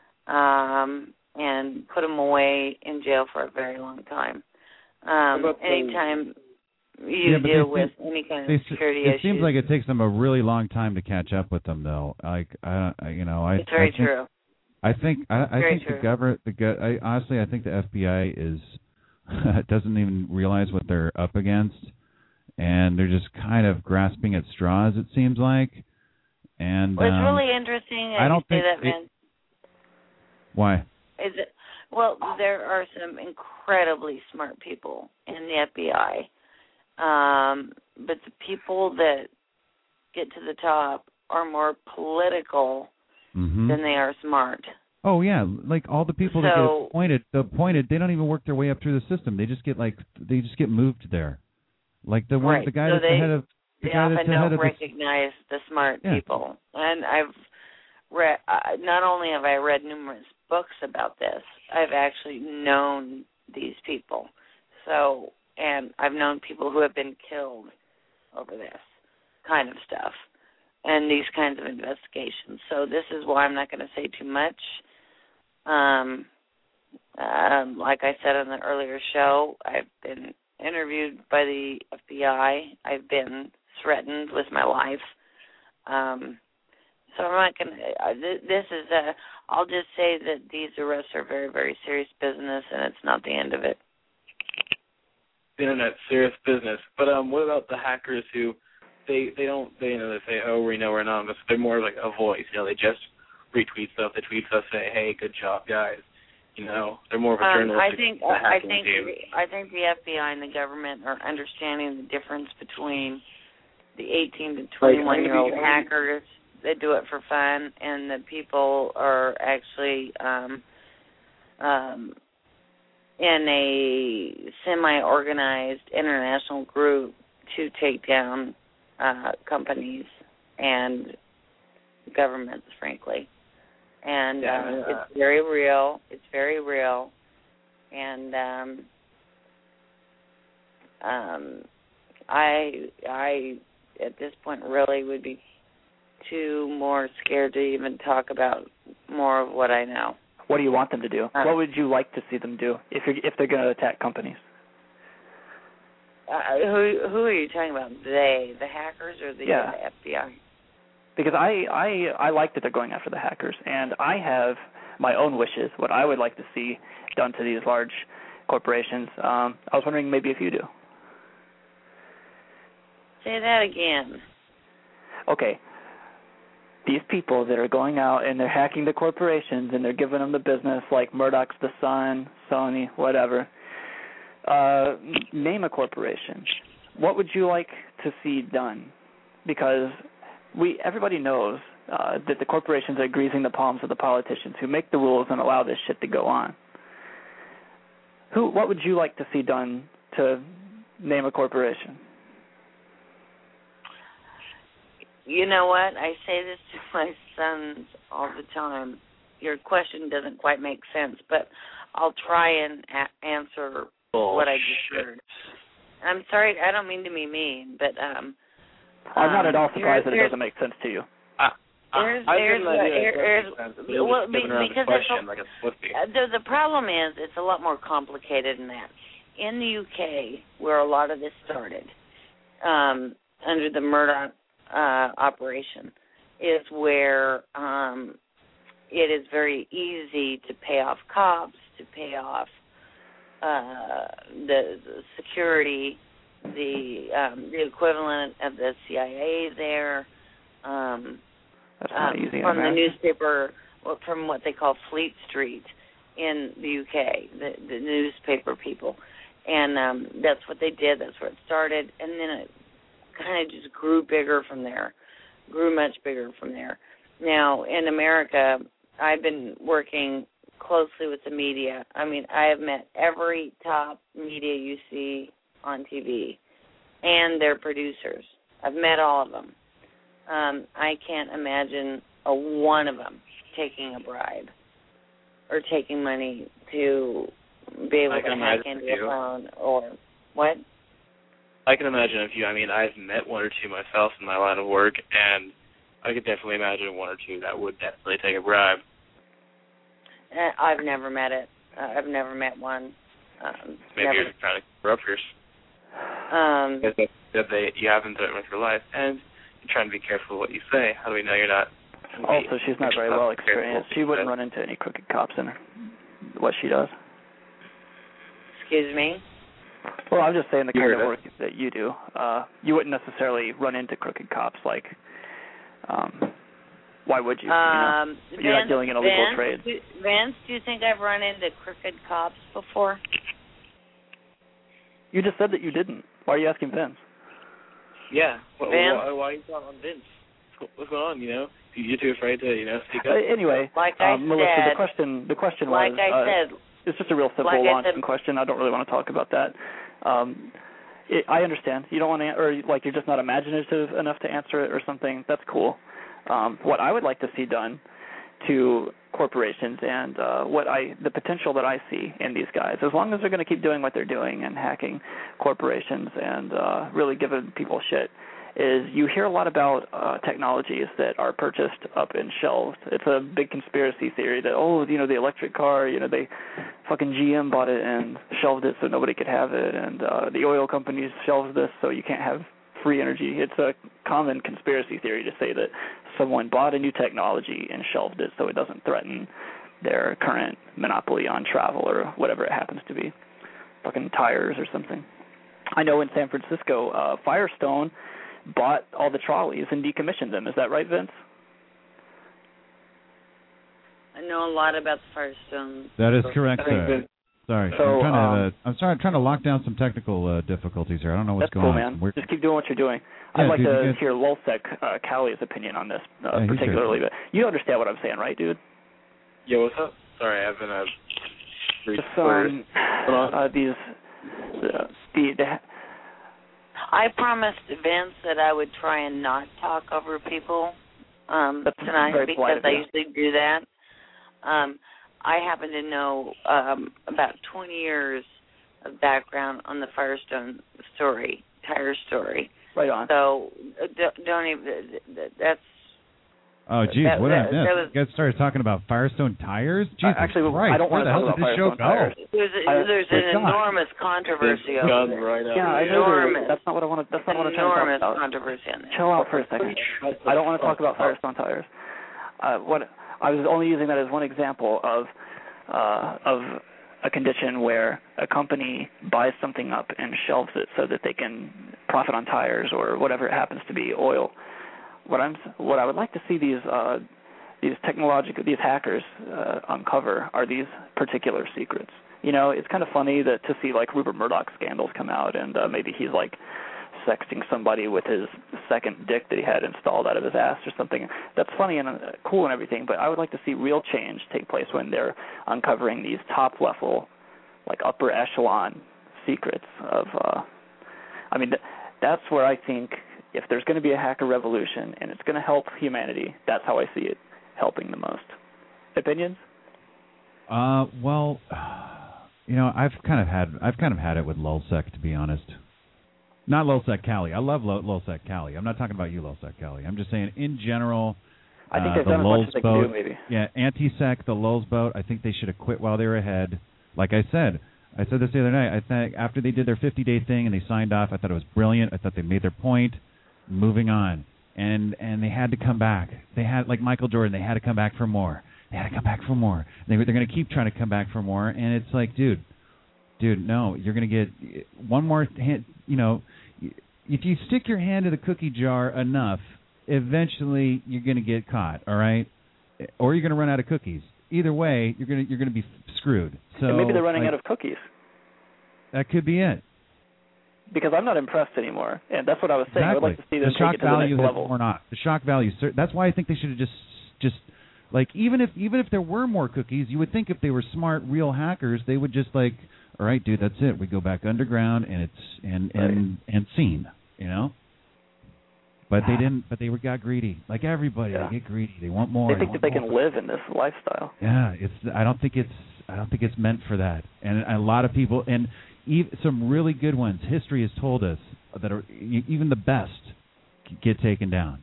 and put them away in jail for a very long time. Anytime you deal with any kind of security issues. It seems like it takes them a really long time to catch up with them, though. It's very true. I think the government. Honestly, I think the FBI is doesn't even realize what they're up against, and they're just kind of grasping at straws. It seems like. And it's really interesting. I don't think that, man. Why? Is it? Well, there are some incredibly smart people in the FBI, but the people that get to the top are more political than they are smart. Oh yeah, like all the people that get appointed, they don't even work their way up through the system. They just get moved there. Like the one, the guy that's the head of. They often don't recognize the smart people, and I've read. Not only have I read numerous books about this, I've actually known these people. So, and I've known people who have been killed over this kind of stuff and these kinds of investigations. So this is why I'm not going to say too much. Like I said on the earlier show, I've been interviewed by the FBI. I've been threatened with my life. So I'm not going to, this is I'll just say that these arrests are very, very serious business, and it's not the end of it. The internet's serious business. But what about the hackers who, they say, oh, we know we're anonymous. They're more like a voice. They just retweet stuff. They tweet stuff, say, hey, good job, guys. They're more of a journalistic team. I think the FBI and the government are understanding the difference between the 18 to 21-year-old hackers that do it for fun and the people are actually in a semi-organized international group to take down companies and governments, frankly. And it's very real. It's very real. And I at this point really would be too more scared to even talk about more of what I know. What do you want them to do? What would you like to see them do if they're going to attack companies? Who are you talking about? The hackers or the FBI? Because I like that they're going after the hackers, and I have my own wishes, what I would like to see done to these large corporations. I was wondering maybe if you do. Say that again. Okay. These people that are going out and they're hacking the corporations and they're giving them the business like Murdoch's The Sun, Sony, whatever. Name a corporation. What would you like to see done? Because everybody knows that the corporations are greasing the palms of the politicians who make the rules and allow this shit to go on. What would you like to see done to name a corporation? You know what? I say this to my sons all the time. Your question doesn't quite make sense, but I'll try and answer what I just heard. I'm sorry, I don't mean to be mean, but I'm not at all surprised that it doesn't make sense to you. The problem is it's a lot more complicated than that. In the UK, where a lot of this started, under the Murdoch operation, is where it is very easy to pay off cops, to pay off the security, the equivalent of the CIA there. That's not easy. From the newspaper, from what they call Fleet Street in the UK, the newspaper people. And that's what they did. That's where it started. And then it kind of just grew bigger from there, grew much bigger from there. Now, in America, I've been working closely with the media. I mean, I have met every top media you see on TV and their producers. I've met all of them. I can't imagine one of them taking a bribe or taking money to be able to hack into a phone or What? I can imagine a few. I mean, I've met one or two myself in my line of work, and I could definitely imagine one or two that would definitely take a bribe. I've never met it. I've never met one. Maybe never. you're trying to cover up yours. You haven't done it with your life, and you're trying to be careful what you say. How do we know you're not? Also, she's not very well experienced. She wouldn't run into any crooked cops in what she does. Excuse me? Well, I'm just saying the kind of work that you do. You wouldn't necessarily run into crooked cops. Like, why would you? You're not dealing in illegal trades. Vince, do you think I've run into crooked cops before? You just said that you didn't. Why are you asking Vince? Yeah. Vince? Why are you talking on Vince? What's going on? You're too afraid to speak up. Anyway, like I Melissa, said, the question like was. I said. It's just a real simple launching question. I don't really want to talk about that. I understand. You don't want to, or like you're just not imaginative enough to answer it or something. That's cool. What I would like to see done to corporations and the potential that I see in these guys, as long as they're going to keep doing what they're doing and hacking corporations and really giving people shit, is you hear a lot about technologies that are purchased up and shelved. It's a big conspiracy theory that, the electric car, they fucking GM bought it and shelved it so nobody could have it, and the oil companies shelved this so you can't have free energy. It's a common conspiracy theory to say that someone bought a new technology and shelved it so it doesn't threaten their current monopoly on travel or whatever it happens to be, fucking tires or something. I know in San Francisco, Firestone bought all the trolleys and decommissioned them. Is that right, Vince? I know a lot about the Firestone. That is correct, sir. Sorry. So, I'm trying to lock down some technical difficulties here. I don't know what's going on. That's cool, man. Just keep doing what you're doing. Yeah, I'd like to hear Lulsec Callie's opinion on this particularly. But you understand what I'm saying, right, dude? Yeah, what's up? Sorry, I've been I promised Vince that I would try and not talk over people tonight because I usually do that. I happen to know about 20 years of background on the Firestone tire story. Right on. So don't even. That's. Oh, geez, what did I miss? You guys started talking about Firestone tires? Jesus actually, Christ, I don't want to talk about Firestone tires. There's an enormous controversy over there. Right yeah, I know. That's not what I want to. That's not what I'm trying to talk about. Enormous controversy on there. Chill out for a second. I don't want to talk about Firestone tires. What I was only using that as one example of a condition where a company buys something up and shelves it so that they can profit on tires or whatever it happens to be, oil. What I would like to see these hackers uncover are these particular secrets. It's kind of funny to see like Rupert Murdoch scandals come out, and maybe he's like sexting somebody with his second dick that he had installed out of his ass or something. That's funny and cool and everything, but I would like to see real change take place when they're uncovering these top level, like upper echelon secrets of. That's where I think. If there's going to be a hacker revolution and it's going to help humanity, that's how I see it helping the most. Opinions? Well, I've kind of had it with Lulsec, to be honest. Not Lulsec Callie. I love Lulsec Callie. I'm not talking about you, Lulsec Callie. I'm just saying in general. I think they've done as much as they can do, maybe. Yeah, Anti-Sec, the Lulz boat. I think they should have quit while they were ahead. Like I said this the other night. I think after they did their 50-day thing and they signed off, I thought it was brilliant. I thought they made their point. Moving on, and they had to come back. They had, like Michael Jordan, they had to come back for more. They're going to keep trying to come back for more, and it's like, dude, no, you're going to get one more hand. If you stick your hand in the cookie jar enough, eventually you're going to get caught. All right, or you're going to run out of cookies. Either way, you're going to be screwed. So and maybe they're running out of cookies. That could be it. Because I'm not impressed anymore, and that's what I was saying. Exactly. I would like to see them shock take it to the next level. Or not. The shock value. That's why I think they should have just like even if there were more cookies, you would think if they were smart, real hackers, they would just like, all right, dude, that's it. We go back underground, and it's and seen, But they didn't. But they got greedy, like everybody. Yeah. They get greedy. They want more. They think that they can live in this lifestyle. Yeah, I don't think it's meant for that. And a lot of people and. some really good ones. History has told us that even the best get taken down.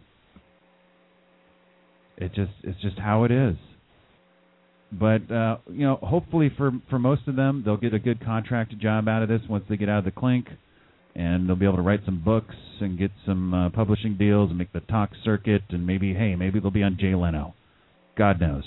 It's just how it is. But hopefully for most of them, they'll get a good contract job out of this once they get out of the clink, and they'll be able to write some books and get some publishing deals and make the talk circuit, and maybe they'll be on Jay Leno. God knows.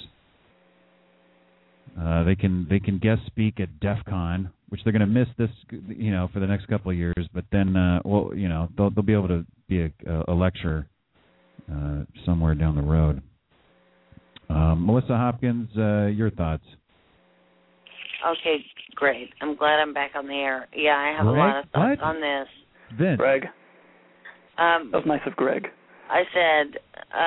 They can guest speak at DEF CON, which they're going to miss this, for the next couple of years. But then, they'll be able to be a lecturer somewhere down the road. Melissa Hopkins, your thoughts? Okay, great. I'm glad I'm back on the air. Yeah, I have a lot of thoughts on this. Vince. Greg. That was nice of Greg. I said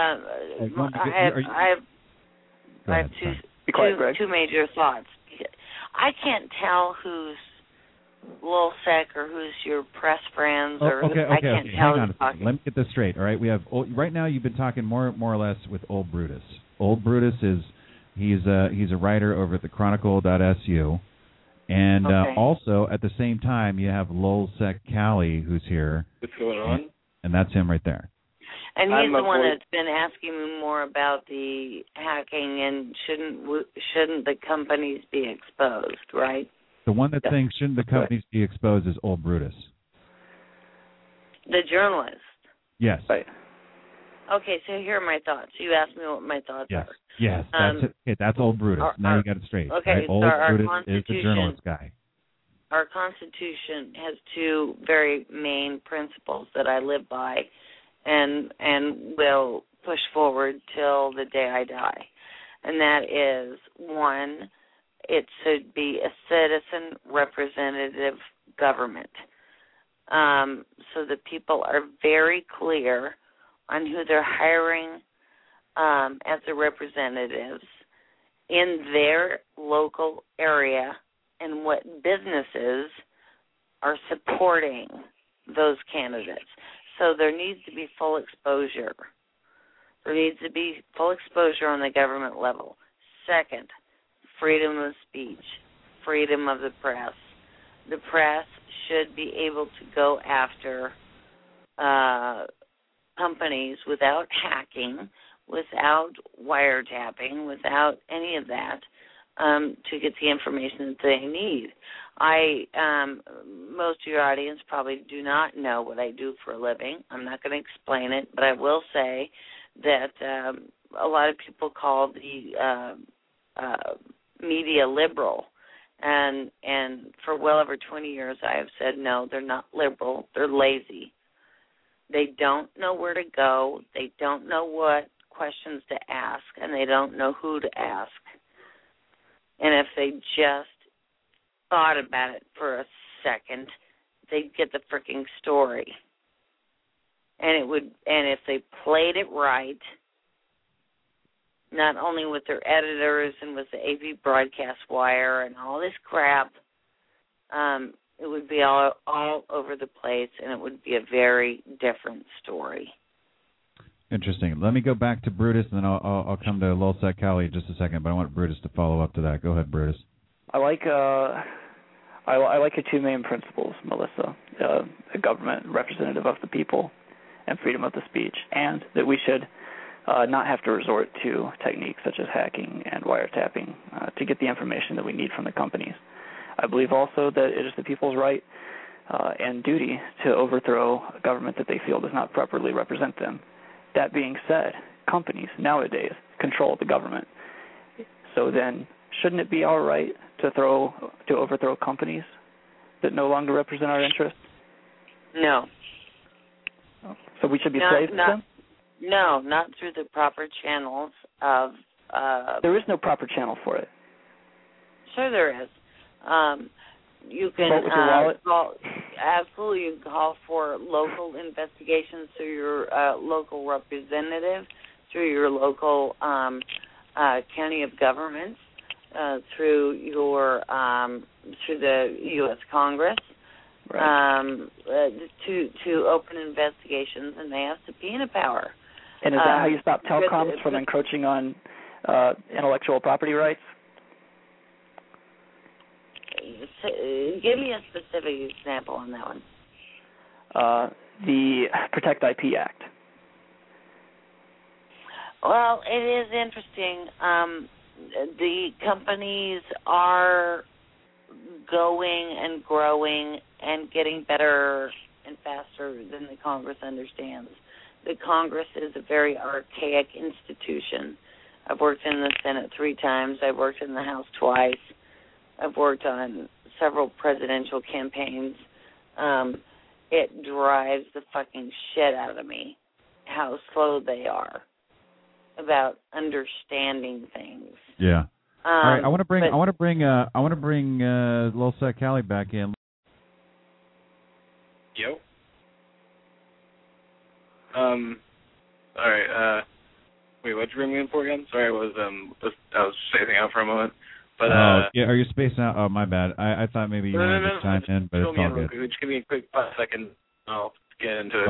I have two major thoughts. I can't tell who's LulzSec or who's your press friends. I can't tell. Hang on a second. Let me get this straight. All right, we have right now. You've been talking more or less with Old Brutus. Old Brutus he's a writer over at the Chronicle.su, and also at the same time you have LulzSec Callie who's here. What's going on? And that's him right there. And he's the one that's been asking me more about the hacking and shouldn't the companies be exposed, right? The one that thinks shouldn't the companies be exposed is Old Brutus. The journalist. Yes. Right. Okay, so here are my thoughts. You asked me what my thoughts are. Yes, that's it. That's Old Brutus. Now you got it straight. Okay, right? Old Brutus is the journalist guy. Our Constitution has two very main principles that I live by and will push forward till the day I die. And that is, one, it should be a citizen representative government. So the people are very clear on who they're hiring as their representatives in their local area and what businesses are supporting those candidates. So there needs to be full exposure. There needs to be full exposure on the government level. Second, freedom of speech, freedom of the press. The press should be able to go after companies without hacking, without wiretapping, without any of that, to get the information that they need. Most of your audience probably do not know what I do for a living. I'm not going to explain it, but I will say that a lot of people call the media liberal, and for well over 20 years I have said no, they're not liberal, they're lazy. They don't know where to go, they don't know what questions to ask, and they don't know who to ask. And if they just thought about it for a second, they'd get the freaking story. And if they played it right, not only with their editors and with the AP Broadcast Wire and all this crap, it would be all over the place, and it would be a very different story. Interesting. Let me go back to Brutus, and then I'll come to LulzSec Callie in just a second, but I want Brutus to follow up to that. Go ahead, Brutus. I like your two main principles, Melissa, a government representative of the people and freedom of the speech, and that we should not have to resort to techniques such as hacking and wiretapping to get the information that we need from the companies. I believe also that it is the people's right and duty to overthrow a government that they feel does not properly represent them. That being said, companies nowadays control the government. So then, shouldn't it be our right to overthrow companies that no longer represent our interests? No. So we should be slaves to them? No, not through the proper channels of... there is no proper channel for it. Sure there is. You can vote with your wallet? Absolutely, you can call for local investigations through your local representative, through your local county of governments, through your through the U.S. Congress, right. To open investigations, and they have subpoena power. And is that how you stop telecoms from encroaching on intellectual property rights? Give me a specific example on that one. The Protect IP Act. Well, it is interesting. The companies are going and growing and getting better and faster than the Congress understands. The Congress is a very archaic institution. I've worked in the Senate 3 times. I've worked in the House twice. I've worked on several presidential campaigns. It drives the fucking shit out of me how slow they are about understanding things. Yeah. All right. I want to bring Lil Sec Cali back in. Yo. All right. Wait, what'd you bring me in for again? Sorry, I was spacing out for a moment. But yeah, are you spacing out? Oh, my bad. I thought maybe you wanted to chime in, but it's all good. Just give me a quick 5 seconds. I'll get into it.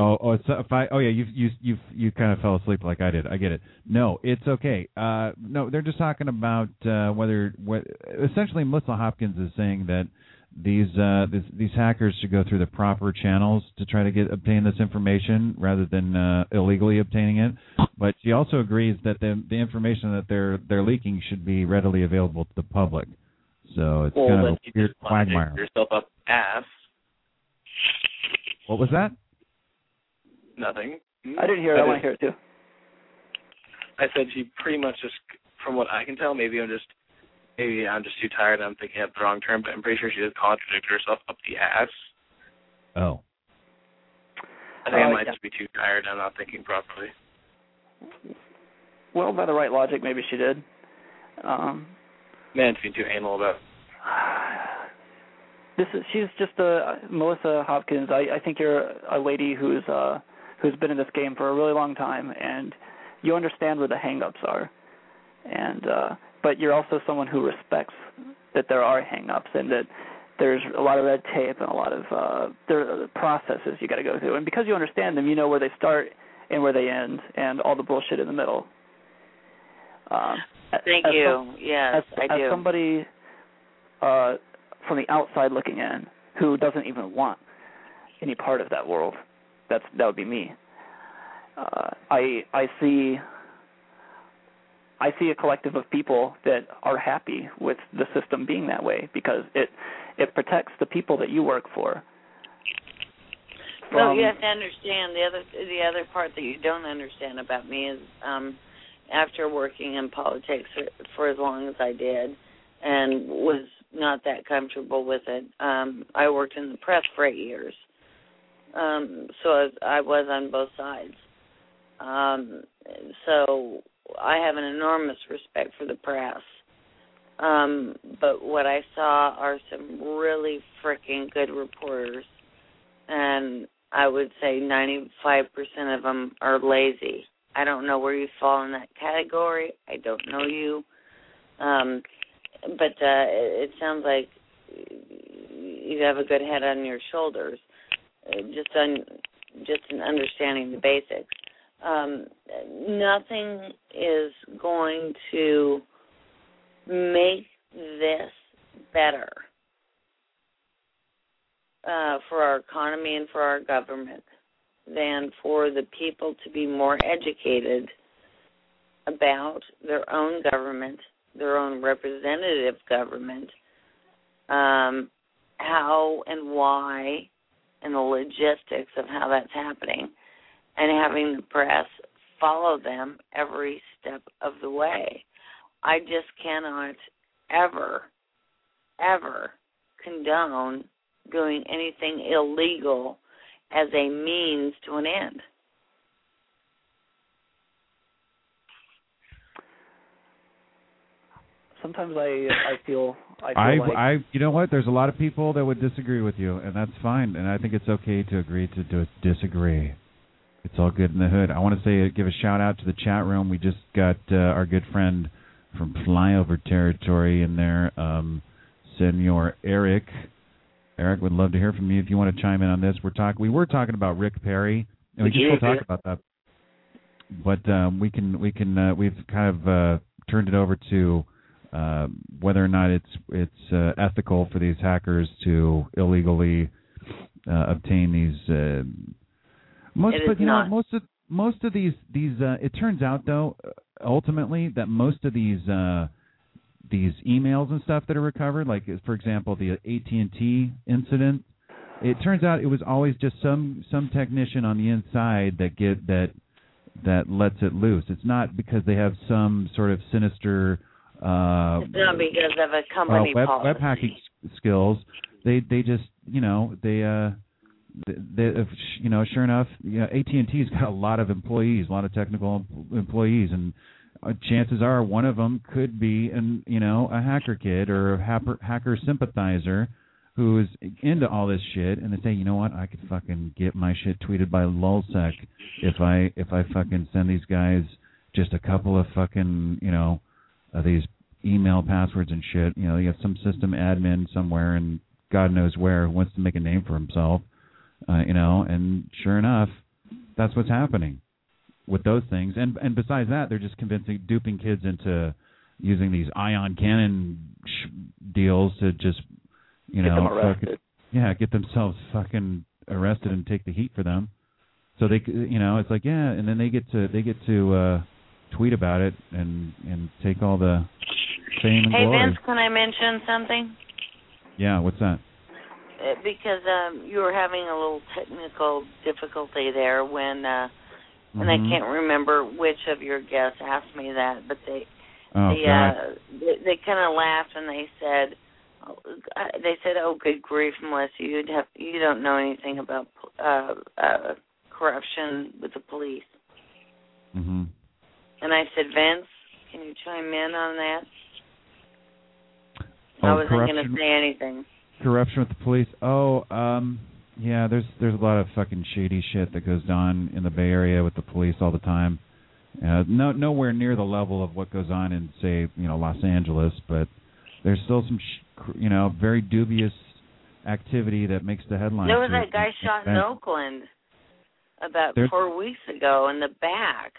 You kind of fell asleep like I did. I get it. No, it's okay. No, they're just talking about essentially Melissa Hopkins is saying that these hackers should go through the proper channels to try to obtain this information rather than illegally obtaining it. But she also agrees that the information that they're leaking should be readily available to the public. So it's kind of a weird quagmire. Yourself up ass. What was that? Nothing. I didn't hear it. I want to hear it too. I said she pretty much just, from what I can tell, maybe I'm just too tired and I'm thinking of the wrong term, but I'm pretty sure she just contradicted herself up the ass. Oh. I think I might just be too tired and I'm not thinking properly. Well, by the right logic, maybe she did. Man, being too anal about she's just Melissa Hopkins. I think you're a lady who's been in this game for a really long time, and you understand where the hang-ups are. And but you're also someone who respects that there are hang-ups and that there's a lot of red tape and a lot of there are processes you got to go through. And because you understand them, you know where they start and where they end and all the bullshit in the middle. Thank you. Yes, I do. As somebody from the outside looking in who doesn't even want any part of that world, that would be me. I see a collective of people that are happy with the system being that way because it protects the people that you work for. So you have to understand the other part that you don't understand about me is after working in politics for as long as I did and was not that comfortable with it, I worked in the press for 8 years. So I was on both sides. So I have an enormous respect for the press. But what I saw are some really freaking good reporters, and I would say 95% of them are lazy. I don't know where you fall in that category. I don't know you. But it sounds like you have a good head on your shoulders, just in understanding the basics. Nothing is going to make this better for our economy and for our government than for the people to be more educated about their own government, their own representative government, how and why, and the logistics of how that's happening, and having the press follow them every step of the way. I just cannot ever condone doing anything illegal as a means to an end. Sometimes I feel like you know what? There's a lot of people that would disagree with you, and that's fine. And I think it's okay to agree to disagree. It's all good in the hood. I want to give a shout out to the chat room. We just got our good friend from Flyover Territory in there, Senor Eric. Eric, would love to hear from you if you want to chime in on this. We were talking about Rick Perry, and we can still talk about that. But we've kind of turned it over to whether or not it's ethical for these hackers to illegally obtain these. Most of these. It turns out though, ultimately, that most of these emails and stuff that are recovered, like for example the AT&T incident, it turns out it was always just some technician on the inside that lets it loose. It's not because they have some sort of sinister. It's not because of a company policy. Web hacking skills. They just sure enough, AT&T's got a lot of employees, a lot of technical employees, and chances are one of them could be a hacker kid or a hacker sympathizer who is into all this shit, and they say, you know what, I could fucking get my shit tweeted by Lulzsec if I fucking send these guys just a couple of fucking these email passwords and shit. You have some system admin somewhere and God knows where who wants to make a name for himself, and sure enough, that's what's happening with those things. And besides that, they're just duping kids into using these ion cannon deals to just get themselves fucking arrested and take the heat for them. So they, it's like, yeah, and then they get to tweet about it and take all the fame and glory. Hey Vince, can I mention something? Yeah, what's that? Because you were having a little technical difficulty there when I can't remember which of your guests asked me that, but they kind of laughed and they said, "Oh, good grief, Melissa, you don't know anything about corruption with the police." Mm-hmm. And I said, "Vince, can you chime in on that?" I wasn't going to say anything. Corruption with the police. Yeah, there's a lot of fucking shady shit that goes on in the Bay Area with the police all the time. Nowhere near the level of what goes on in, say, Los Angeles, but there's still some, very dubious activity that makes the headlines. There was that guy shot in Oakland about 4 weeks ago in the back.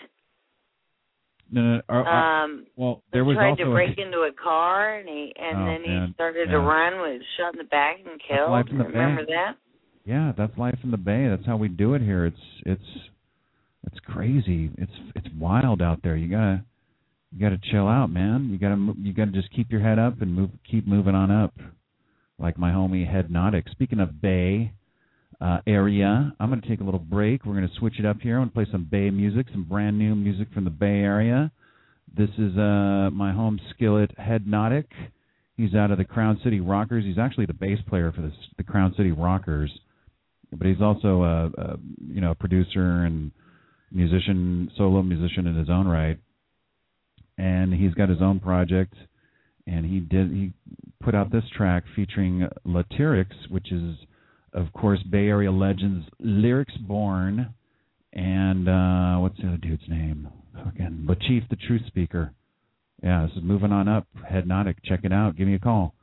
Well, there was tried also to break into a car, and then he started to run, was shot in the back and killed. Remember that? Yeah, that's life in the Bay. That's how we do it here. It's crazy. It's wild out there. You gotta chill out, man. You gotta just keep your head up and keep moving on up, like my homie Headnotic. Speaking of Bay Area, I'm gonna take a little break. We're gonna switch it up here. I'm gonna play some Bay music, some brand new music from the Bay Area. This is my home skillet Headnotic. He's out of the Crown City Rockers. He's actually the bass player for the Crown City Rockers, but he's also a producer and solo musician in his own right. And he's got his own project, and he put out this track featuring Latyrix, which is, of course, Bay Area legends Lyrics Born, and what's the other dude's name? Fucking Lachief the Truth Speaker. Yeah, this is moving on up. Headnotic, check it out. Give me a call.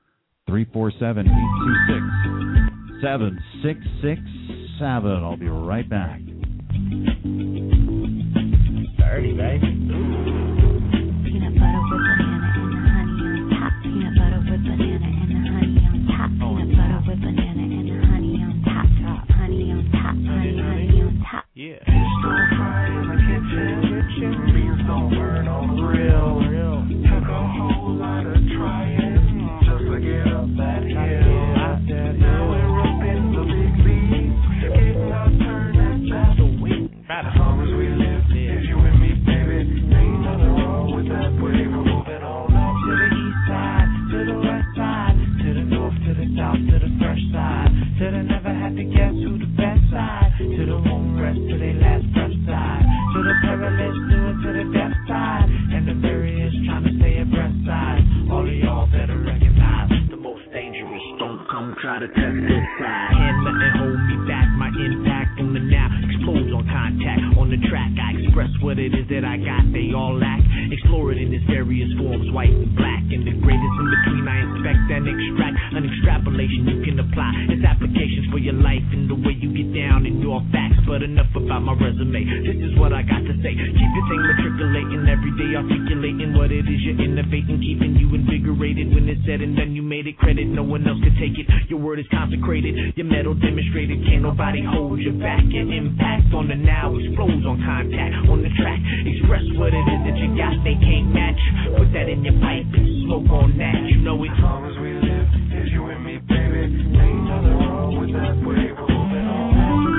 347-826-7667. I'll be right back. Dirty, baby. Peanut butter with banana and honey on top. Peanut butter with banana and honey on top. Peanut butter with banana and honey on top. Honey on top. Honey on top. Yeah. Stir fry in the kitchen. Beans don't burn on the grill. Took a whole lot of trying just to get up that hill. Now we're up in the big leagues, getting our turn at bat. As long as we live, if you and me, baby, ain't nothing wrong with that. We're moving on up to the east side, to the west side, to the north, to the south, to the fresh side, to the never had to guess who the best side, to the home rest, to the last fresh side, to the perilous, to the depth side, and the various trying to stay abreast side. All of y'all better recognize the most dangerous. Don't come try to test this side. Can't nothing hold me back. My impact on the now explodes on contact. On the track, I express what it is that I got. They all lack. Explore it in its various forms, white and black. And the greatest in between, I inspect and extract. An extrapolation you can apply. It's applications for your life and the way you get down in your facts. But enough about my resume. This is what I got to say. Keep your thing matriculating every day, articulating what it is you're innovating, keeping you invigorated. said and done, you made it. Credit, no one else could take it. Your word is consecrated, your metal demonstrated. Can't nobody hold you back. Your impact on the now explodes on contact. On the track, express what it is that you got, they can't match. Put that in your pipe and smoke on that. You know it. As long as we live, it's you and me, baby. Ain't nothing wrong with that way. We're moving on.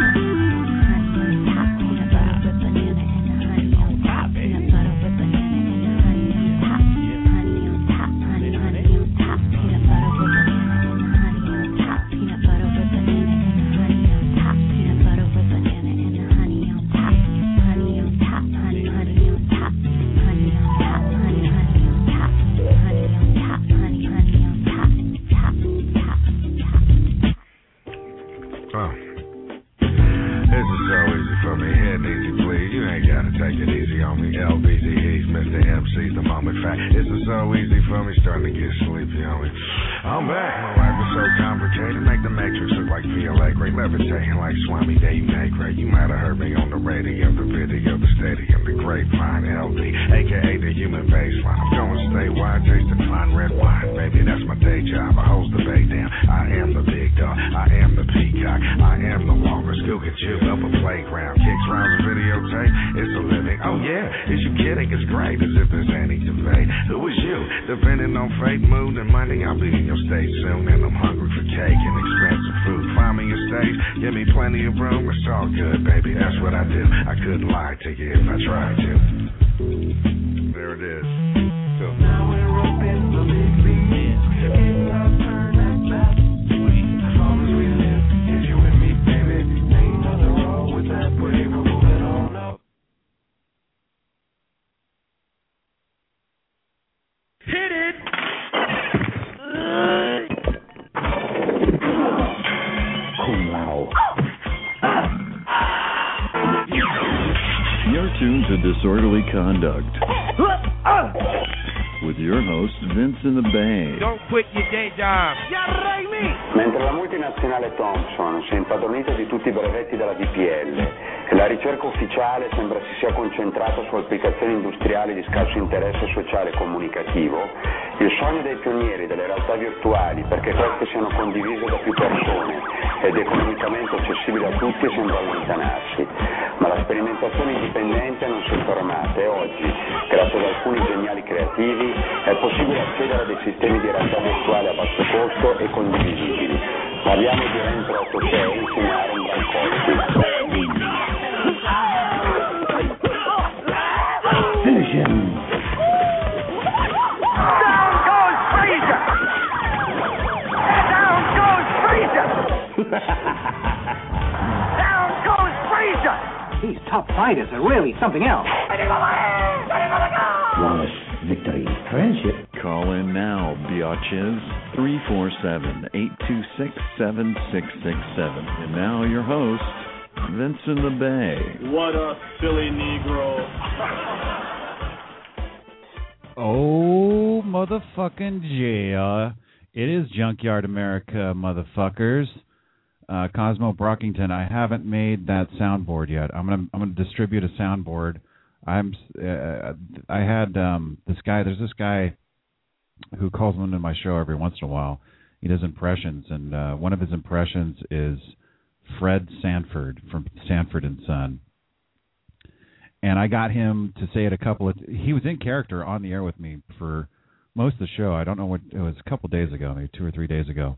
I'm back. My life is so complicated. Make the matrix look like PLA. Great levitating like Swami Dave Nagray. You might have heard me on the radio, the video, the stadium, the grapevine, LD, aka the human baseline. I'm going statewide, tasting fine red wine. Baby, that's my day job. I host the bay down. I am the big dog. I am the peacock. I am the walrus. Go get you up a playground. Kicks rounds of videotape. It's a living. Oh yeah, is you kidding? It's great as if there's any debate. Who is you? Depending on fate, mood, and money, I'll be in your state soon. And I'm hungry for cake and expensive food. Find me a stage, give me plenty of room. It's all good, baby. That's what I do. I couldn't lie to you if I tried to. There it is. So now we're up in the big leagues. Getting our turn at bat. As long as we live, it's you and me, baby. Ain't nothing wrong with that. We're moving on up. Hit it! You're tuned to Disorderly Conduct with your host, Vince in the Bay. Don't quit your day job. Mentre la multinazionale Thomson si è impadronita di tutti i brevetti della DPL e la ricerca ufficiale sembra si sia concentrata su applicazioni industriali di scarso interesse sociale e comunicativo, il sogno dei pionieri delle realtà virtuali perché queste siano condivise da più persone ed economicamente accessibili a tutti sembra allontanarsi. Ma la sperimentazione indipendente non si è fermata e oggi, grazie ad alcuni geniali creativi, è possibile accedere a dei sistemi di realtà virtuale a basso costo e condivisibili. Parliamo di Rentro 86 insieme a Aaron Brancotti. Finish him. Down goes Frazier! Down goes Frazier! Down goes Frazier! These top fighters are really something else. Flawless victory. Friendship. Call in now, biatches. 347-826-7667. And now your host, Vince in the Bay. What a silly Negro. Oh, motherfucking yeah. It is Junkyard America, motherfuckers. Cosmo Brockington, I haven't made that soundboard yet. I'm gonna distribute a soundboard. I had there's this guy who calls into my show every once in a while. He does impressions, and one of his impressions is Fred Sanford from Sanford and Son. And I got him to say it he was in character on the air with me for most of the show. I don't know what, it was a couple days ago, maybe 2 or 3 days ago.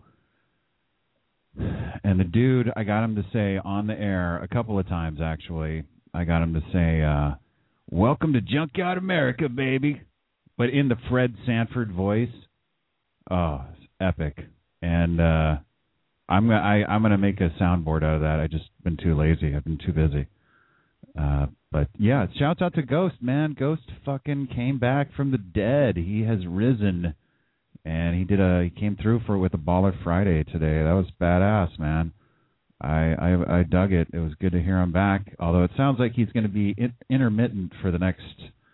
And the dude, I got him to say on the air a couple of times, actually, I got him to say, welcome to Junkyard America, baby. But in the Fred Sanford voice. Oh, it's epic. And I'm gonna make a soundboard out of that. I just been too lazy. I've been too busy. But yeah, shouts out to Ghost, man. Ghost fucking came back from the dead. He has risen, and he came through with a Baller Friday today. That was badass, man. I dug it. It was good to hear him back. Although it sounds like he's going to be intermittent for the next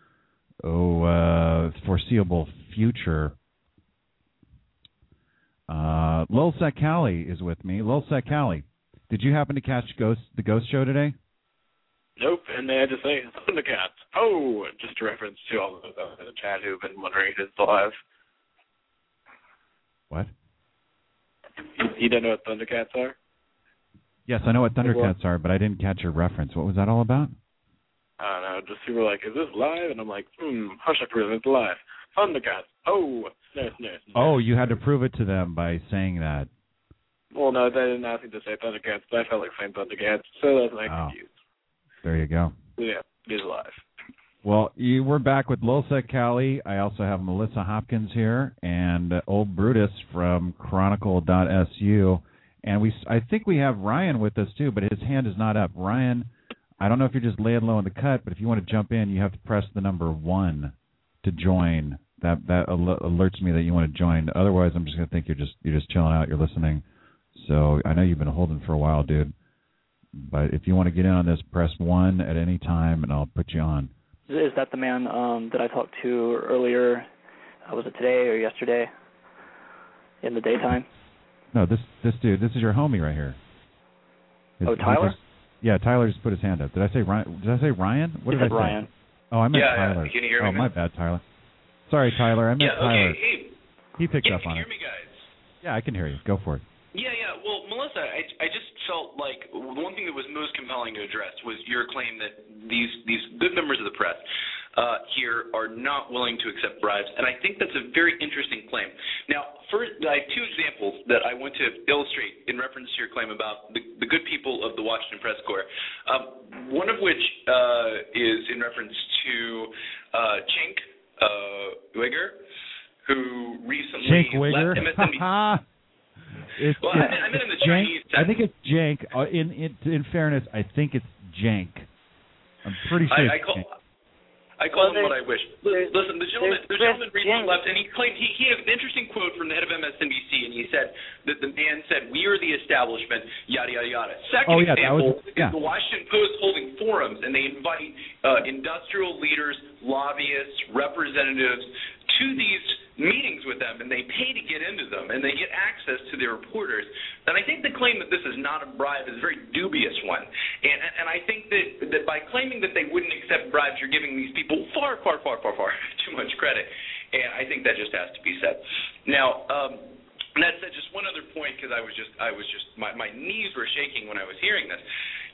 foreseeable future. Lil Sakali is with me. Lil Sakali, did you happen to catch the Ghost show today? Nope, and they had to say Thundercats. Oh, just a reference to all of those in the chat who've been wondering if it's alive. What? You don't know what Thundercats are? Yes, I know what Thundercats are, but I didn't catch your reference. What was that all about? I don't know. Just people were like, is this live? And I'm like, hush up, it's live. Thundercats. Oh, no. Oh, you had to prove it to them by saying that. Well, no, they didn't ask me to say Thundercats, but I felt like saying Thundercats, so that's not confused. There you go. Yeah, it is live. Well, we're back with Lulsec Cali. I also have Melissa Hopkins here and Old Brutus from Chronicle.su. And I think we have Ryan with us, too, but his hand is not up. Ryan, I don't know if you're just laying low in the cut, but if you want to jump in, you have to press the number 1 to join. That alerts me that you want to join. Otherwise, I'm just going to think you're just chilling out, you're listening. So I know you've been holding for a while, dude. But if you want to get in on this, press 1 at any time, and I'll put you on. Is that the man that I talked to earlier? Was it today or yesterday? In the daytime? No, this dude. This is your homie right here. Tyler? Tyler just put his hand up. Did I say Ryan? What did I say? Ryan. Oh, I meant Tyler. Can you hear me? Oh, my bad, Tyler. Sorry, Tyler. I meant Tyler. Okay. Hey. He picked up on it. Can you hear me, guys? Yeah, I can hear you. Go for it. Yeah. Well, Melissa, I just felt like one thing that was most compelling to address was your claim that these good members of the press here are not willing to accept bribes, and I think that's a very interesting claim. Now, first, I have two examples that I want to illustrate in reference to your claim about the good people of the Washington Press Corps. One of which is in reference to Cenk Uygur, who recently left MSNBC. I meant in the Chinese I think it's Jank. In fairness, I think it's Jank. I'm pretty sure I call him what I wish. Listen, the gentleman recently left, and he claimed he had an interesting quote from the head of MSNBC, and he said that the man said, "We are the establishment," yada, yada, yada. Second example is the Washington Post holding forums, and they invite industrial leaders, lobbyists, representatives to these meetings with them, and they pay to get into them, and they get access to their reporters. And I think the claim that this is not a bribe is a very dubious one. And I think that by claiming that they wouldn't accept bribes, you're giving these people far too much credit. And I think that just has to be said. Now, that said, just one other point, because I was just my knees were shaking when I was hearing this.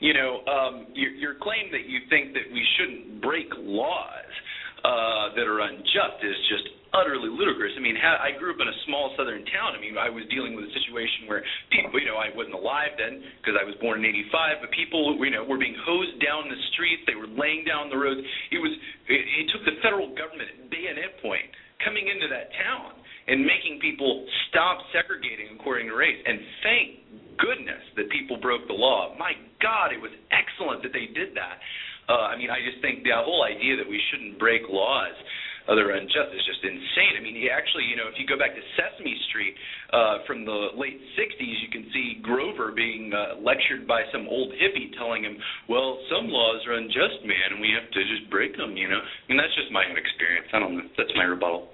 Your claim that you think that we shouldn't break laws that are unjust is just utterly ludicrous. I mean, I grew up in a small southern town. I mean, I was dealing with a situation where people, I wasn't alive then because I was born in '85, but people, were being hosed down the streets. They were laying down the roads. It took the federal government at bayonet point coming into that town and making people stop segregating according to race. And thank goodness that people broke the law. My God, it was excellent that they did that. I just think the whole idea that we shouldn't break laws that are unjust is just insane. I mean, actually, if you go back to Sesame Street from the late 60s, you can see Grover being lectured by some old hippie telling him, well, some laws are unjust, man, and we have to just break them, And that's just my own experience. I don't know. That's my rebuttal.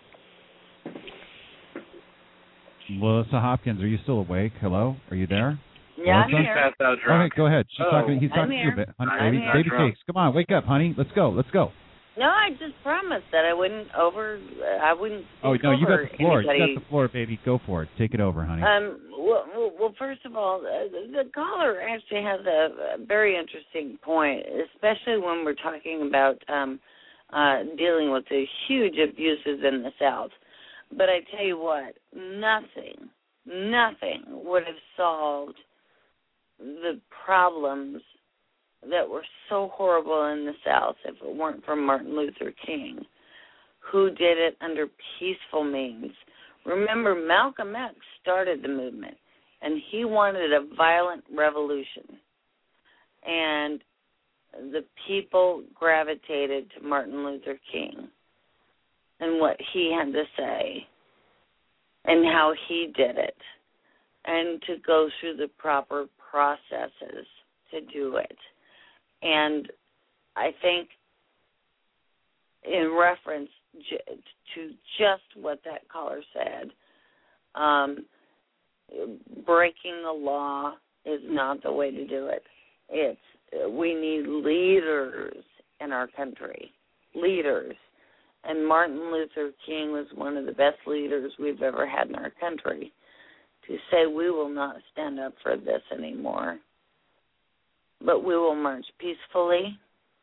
Melissa Hopkins, are you still awake? Hello? Are you there? Yeah, Melissa? I'm here. Okay, go ahead. He's talking to you a bit. Honey, baby cakes. Come on, wake up, honey. Let's go. No, I just promised that I wouldn't Oh, no, you got the floor. You got the floor, baby. Go for it. Take it over, honey. Well, first of all, the caller actually has a very interesting point, especially when we're talking about dealing with the huge abuses in the South. But I tell you what, nothing would have solved the problems that were so horrible in the South if it weren't for Martin Luther King, who did it under peaceful means. Remember, Malcolm X started the movement, and he wanted a violent revolution. And the people gravitated to Martin Luther King and what he had to say and how he did it, and to go through the proper processes to do it. And I think in reference to just what that caller said, breaking the law is not the way to do it. We need leaders in our country, leaders. And Martin Luther King was one of the best leaders we've ever had in our country to say we will not stand up for this anymore, but we will march peacefully.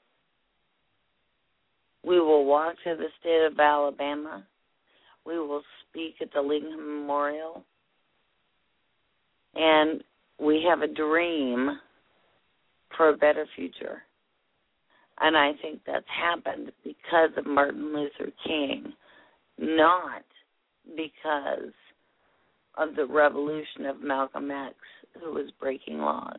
We will walk to the state of Alabama. We will speak at the Lincoln Memorial. And we have a dream for a better future. And I think that's happened because of Martin Luther King, not because of the revolution of Malcolm X, who was breaking laws.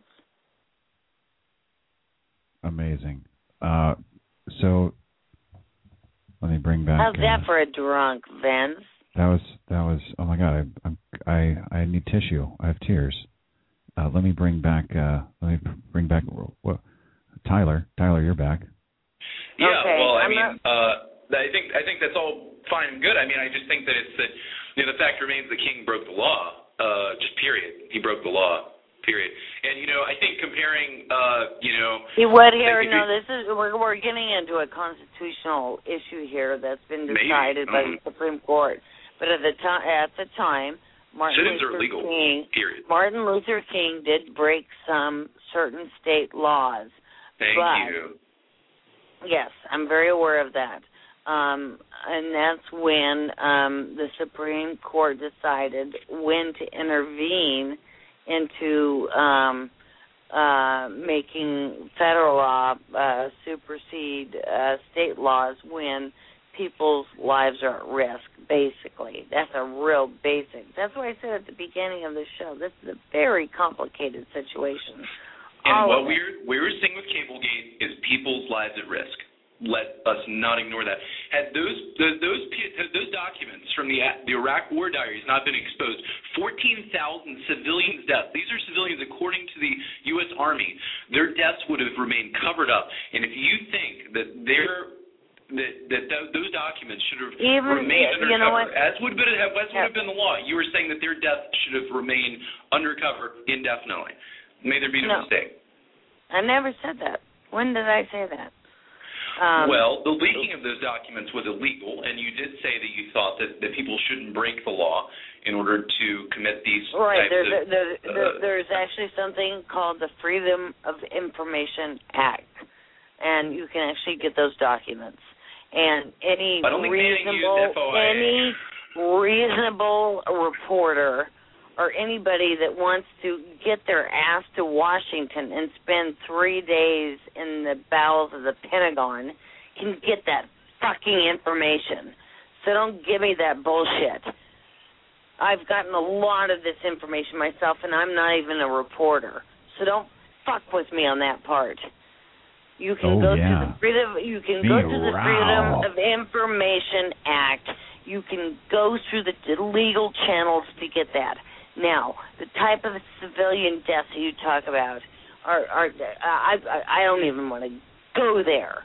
Amazing. So let me bring back. How's that for a drunk, Vince? That was. Oh my God! I need tissue. I have tears. Let me bring back. What? Tyler, you're back. Yeah. Okay, Well, I think that's all fine and good. I mean, I just think that it's that the fact remains that King broke the law. Just period. He broke the law. Period. And I think comparing, we're getting into a constitutional issue here that's been decided by the Supreme Court. But at the time, Martin Luther King did break some certain state laws. Thank you. Yes, I'm very aware of that. And that's when the Supreme Court decided when to intervene into making federal law supersede state laws when people's lives are at risk, basically. That's a real basic. That's what I said at the beginning of the show. This is a very complicated situation. And what we're seeing with Cablegate is people's lives at risk. Let us not ignore that. Had those documents from the Iraq War Diaries not been exposed, 14,000 civilians' deaths. These are civilians, according to the U.S. Army. Their deaths would have remained covered up. And if you think that those documents should have remained undercover, as would have been the law, you were saying that their deaths should have remained undercover indefinitely. May there be no mistake. I never said that. When did I say that? Well, the leaking of those documents was illegal, and you did say that you thought that people shouldn't break the law in order to commit these types there's actually something called the Freedom of Information Act, and you can actually get those documents. And any reasonable reporter or anybody that wants to get their ass to Washington and spend 3 days in the bowels of the Pentagon can get that fucking information. So don't give me that bullshit. I've gotten a lot of this information myself, and I'm not even a reporter. So don't fuck with me on that part. You can go to the Freedom of Information Act. You can go through the legal channels to get that. Now, the type of civilian deaths that you talk about I don't even want to go there.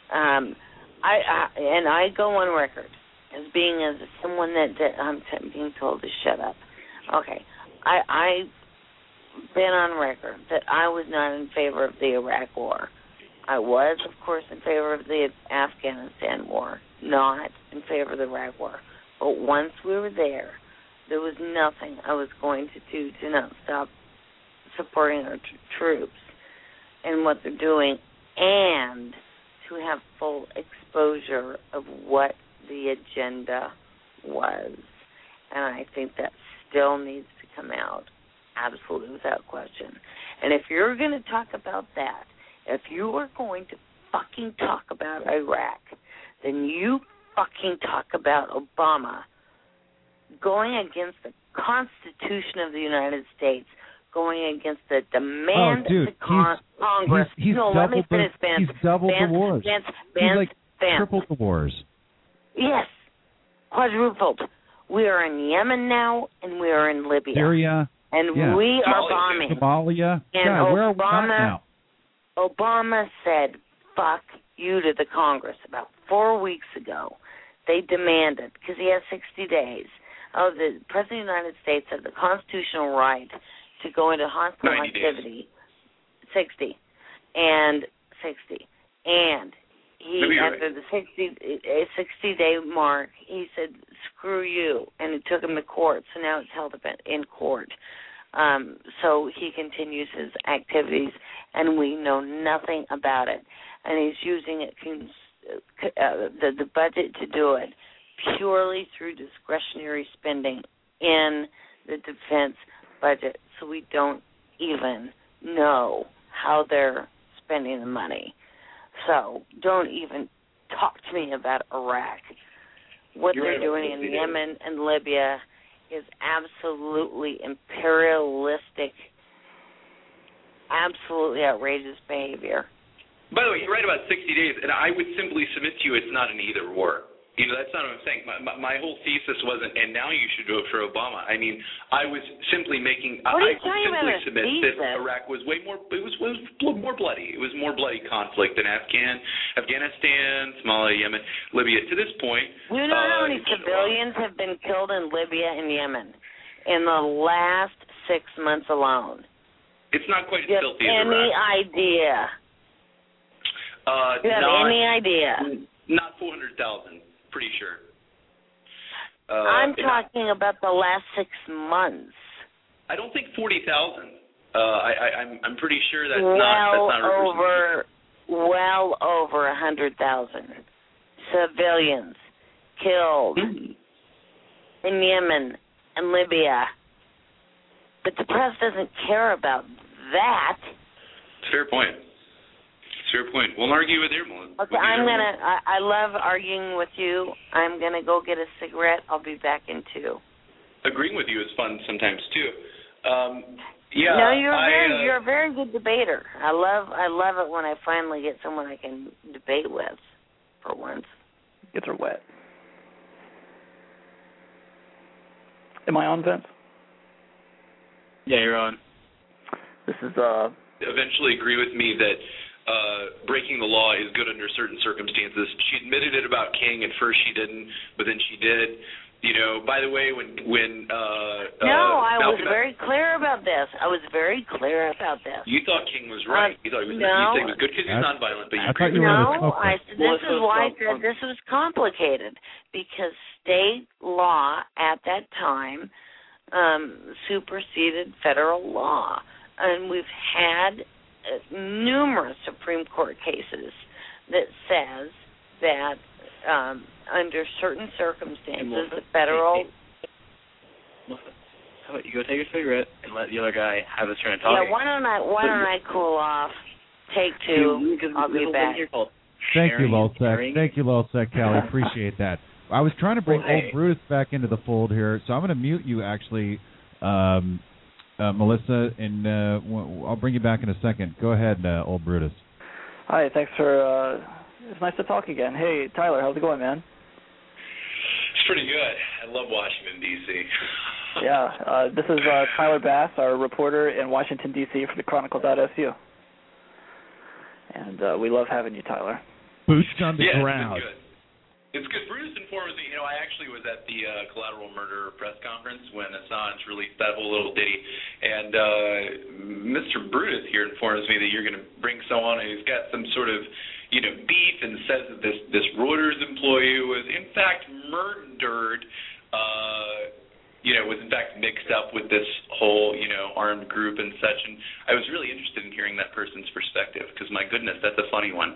I go on record as someone that I'm being told to shut up. Okay, I've been on record that I was not in favor of the Iraq War. I was, of course, in favor of the Afghanistan War, not in favor of the Iraq War. But once we were there was nothing I was going to do to not stop supporting our troops and what they're doing, and to have full exposure of what the agenda was. And I think that still needs to come out, absolutely without question. And if you're going to talk about that, if you are going to fucking talk about Iraq, then you fucking talk about Obama going against the Constitution of the United States, going against the demand of the Congress. He's let me finish, He's doubled the wars. He's tripled the wars. Yes, quadrupled. We are in Yemen now, and we are in Libya. Syria. And we are bombing. Somalia. And God, where are we at now? Obama said, fuck you to the Congress about 4 weeks ago. They demanded, because he has 60 days, the President of the United States has the constitutional right to go into hostile activity. 60. And after the 60-day mark, he said, "Screw you," and it took him to court. So now it's held up in court. So he continues his activities, and we know nothing about it. And he's using it, the budget to do it purely through discretionary spending in the defense budget. So we don't even know how they're spending the money. So don't even talk to me about Iraq. What they're doing in Yemen and Libya is absolutely imperialistic, absolutely outrageous behavior. By the way, you're right about 60 days, and I would simply submit to you it's not an either or. You know, that's not what I'm saying. My whole thesis wasn't, and now you should vote for Obama. I mean, I was simply making. What are you I talking would simply about submit thesis? that Iraq was way more. It was more bloody. It was more bloody conflict than Afghanistan, Somalia, Yemen, Libya. To this point, you know how many civilians have been killed in Libya and Yemen in the last 6 months alone? It's not quite as filthy Iraq. as Any idea? Do you have any idea? Not 400,000. Pretty sure. I'm talking about the last 6 months. I don't think 40,000. I'm pretty sure that's not over. Well over 100,000 civilians killed in Yemen and Libya. But the press doesn't care about that. Fair point. Fair point. We'll argue with you, Melissa. Okay, I love arguing with you. I'm gonna go get a cigarette. I'll be back in 2. Agreeing with you is fun sometimes too. Yeah. No, you're a very good debater. I love it when I finally get someone I can debate with for once. Gets her wet. Am I on, Vince? Yeah, you're on. This is eventually agree with me that breaking the law is good under certain circumstances. She admitted it about King. At first she didn't, but then she did. You know, by the way, when I was very clear about this. You thought King was right. You thought he was, you said he was good because he's nonviolent, but this is why I said this was complicated, because state law at that time superseded federal law, and we've had numerous Supreme Court cases that says that under certain circumstances, the federal. Melissa, how about you go take your cigarette and let the other guy have his turn of talking? Yeah, why don't I cool off? Take 2. I'll be back. Thank you, Lulzek, Callie. Appreciate that. I was trying to bring Old Brutus back into the fold here, so I'm going to mute you, actually, Melissa, and I'll bring you back in a second. Go ahead, Old Brutus. Hi, thanks for. It's nice to talk again. Hey, Tyler, how's it going, man? It's pretty good. I love Washington, D.C. Yeah, this is Tyler Bass, our reporter in Washington, D.C. for the Chronicle.su. And we love having you, Tyler. Boots on the ground. It's good. Brutus informs me, I actually was at the Collateral Murder press conference when Assange released that whole little ditty, and Mr. Brutus here informs me that you're going to bring someone who's got some sort of, beef, and says that this Reuters employee was in fact murdered, was in fact mixed up with this whole, armed group and such, and I was really interested in hearing that person's perspective, because my goodness, that's a funny one.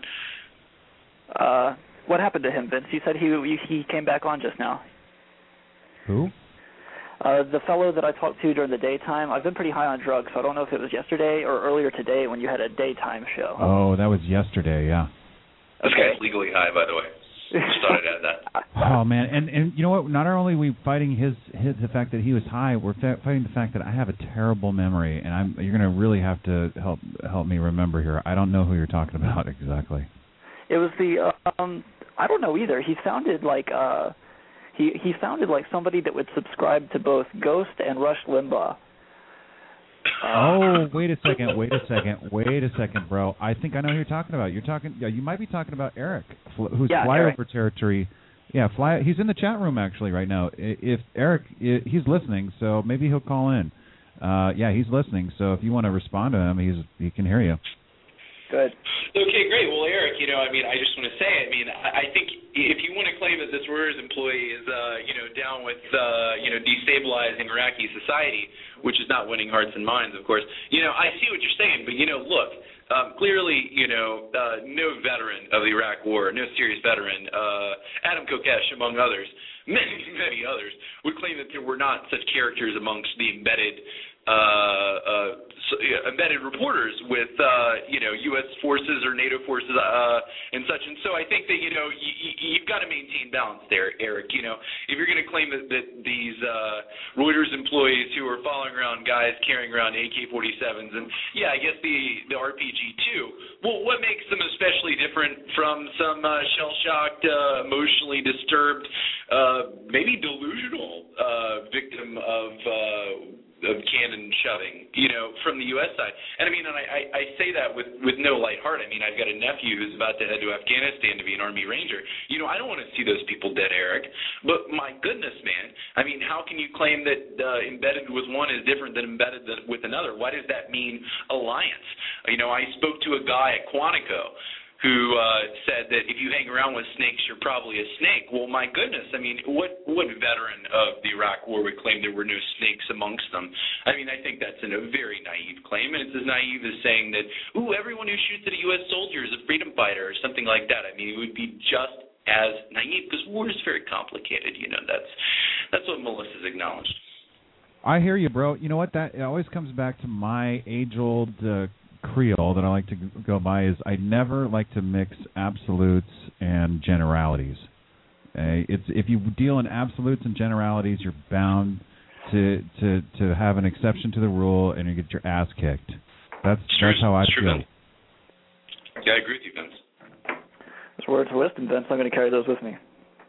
What happened to him, Vince? You said he came back on just now. Who? The fellow that I talked to during the daytime. I've been pretty high on drugs, so I don't know if it was yesterday or earlier today when you had a daytime show. Oh, that was yesterday, yeah. This guy's legally high, by the way. Just thought I'd add that. Oh, man, and you know what? Not only are we fighting the fact that he was high, we're fighting the fact that I have a terrible memory, and you're going to really have to help me remember here. I don't know who you're talking about exactly. It was the I don't know either. He sounded like he sounded like somebody that would subscribe to both Ghost and Rush Limbaugh. Oh, wait a second, bro. I think I know who you're talking about. You might be talking about Eric, who's Flyover Territory. Yeah, he's in the chat room actually right now. If Eric, he's listening, so maybe he'll call in. Yeah, he's listening. So if you want to respond to him, he can hear you. Good. Okay, great. Well, Eric, I just want to say, I think if you want to claim that this Reuters employee is, down with, destabilizing Iraqi society, which is not winning hearts and minds, of course, I see what you're saying, but, look, clearly, no veteran of the Iraq War, no serious veteran, Adam Kokesh, among others, many others, would claim that there were not such characters amongst the embedded reporters with U.S. forces or NATO forces and such. And so I think that you've got to maintain balance there, Eric. If you're going to claim that these Reuters employees who are following around guys carrying around AK-47s and I guess the RPG too. Well, what makes them especially different from some shell-shocked, emotionally disturbed, maybe delusional victim of cannon shoving, from the U.S. side. And I say that with no light heart. I've got a nephew who's about to head to Afghanistan to be an Army Ranger. I don't want to see those people dead, Eric. But my goodness, man, how can you claim that embedded with one is different than embedded with another? Why does that mean alliance? I spoke to a guy at Quantico who said that if you hang around with snakes, you're probably a snake. Well, my goodness, what veteran of the Iraq War would claim there were no snakes amongst them? I think that's a very naive claim, and it's as naive as saying that, everyone who shoots at a U.S. soldier is a freedom fighter or something like that. It would be just as naive because war is very complicated. That's what Melissa's acknowledged. I hear you, bro. You know what? That it always comes back to my age-old creole that I like to go by is I never like to mix absolutes and generalities. It's if you deal in absolutes and generalities, you're bound to have an exception to the rule and you get your ass kicked. That's how I feel. Vince. Yeah, I agree with you, Vince. Those words of wisdom, Vince. I'm going to carry those with me.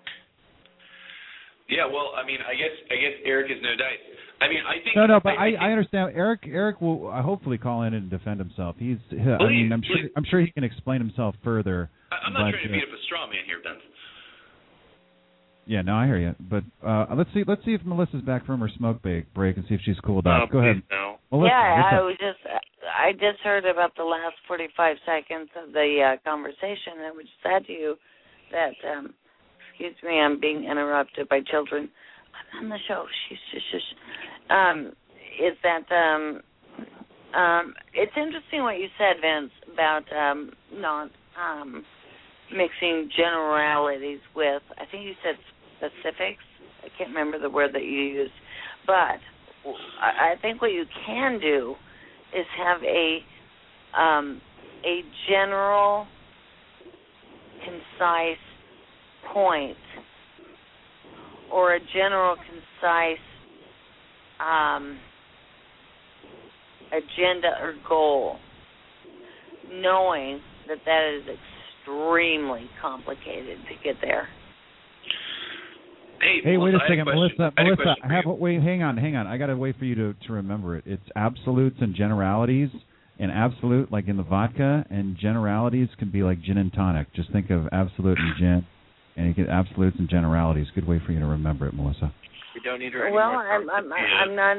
Yeah, well, I guess Eric is no dice. I think but I understand. Eric will hopefully call in and defend himself. I'm sure he can explain himself further. I'm not trying to beat up a straw man here, Vince. Yeah, no, I hear you. But let's see if Melissa's back from her smoke break and see if she's cooled off. Go ahead. No. Melissa, I just heard about the last 45 seconds of the conversation, and I would just add to you that. Excuse me, I'm being interrupted by children. I'm on the show. Is that it's interesting what you said, Vince, about not mixing generalities with, I think you said specifics. I can't remember the word that you used. But I think what you can do is have a general, concise point or a general, concise agenda or goal, knowing that is extremely complicated to get there. Hey, wait a second, Melissa. Hang on. I got to wait for you to remember it. It's absolutes and generalities. And absolute, like in the vodka, and generalities can be like gin and tonic. Just think of absolute and gin, and you get absolutes and generalities. Good way for you to remember it, Melissa. We don't need her anymore. Well, I'm not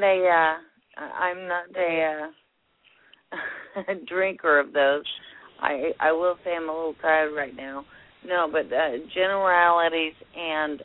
a drinker of those. I will say I'm a little tired right now. No, but generalities and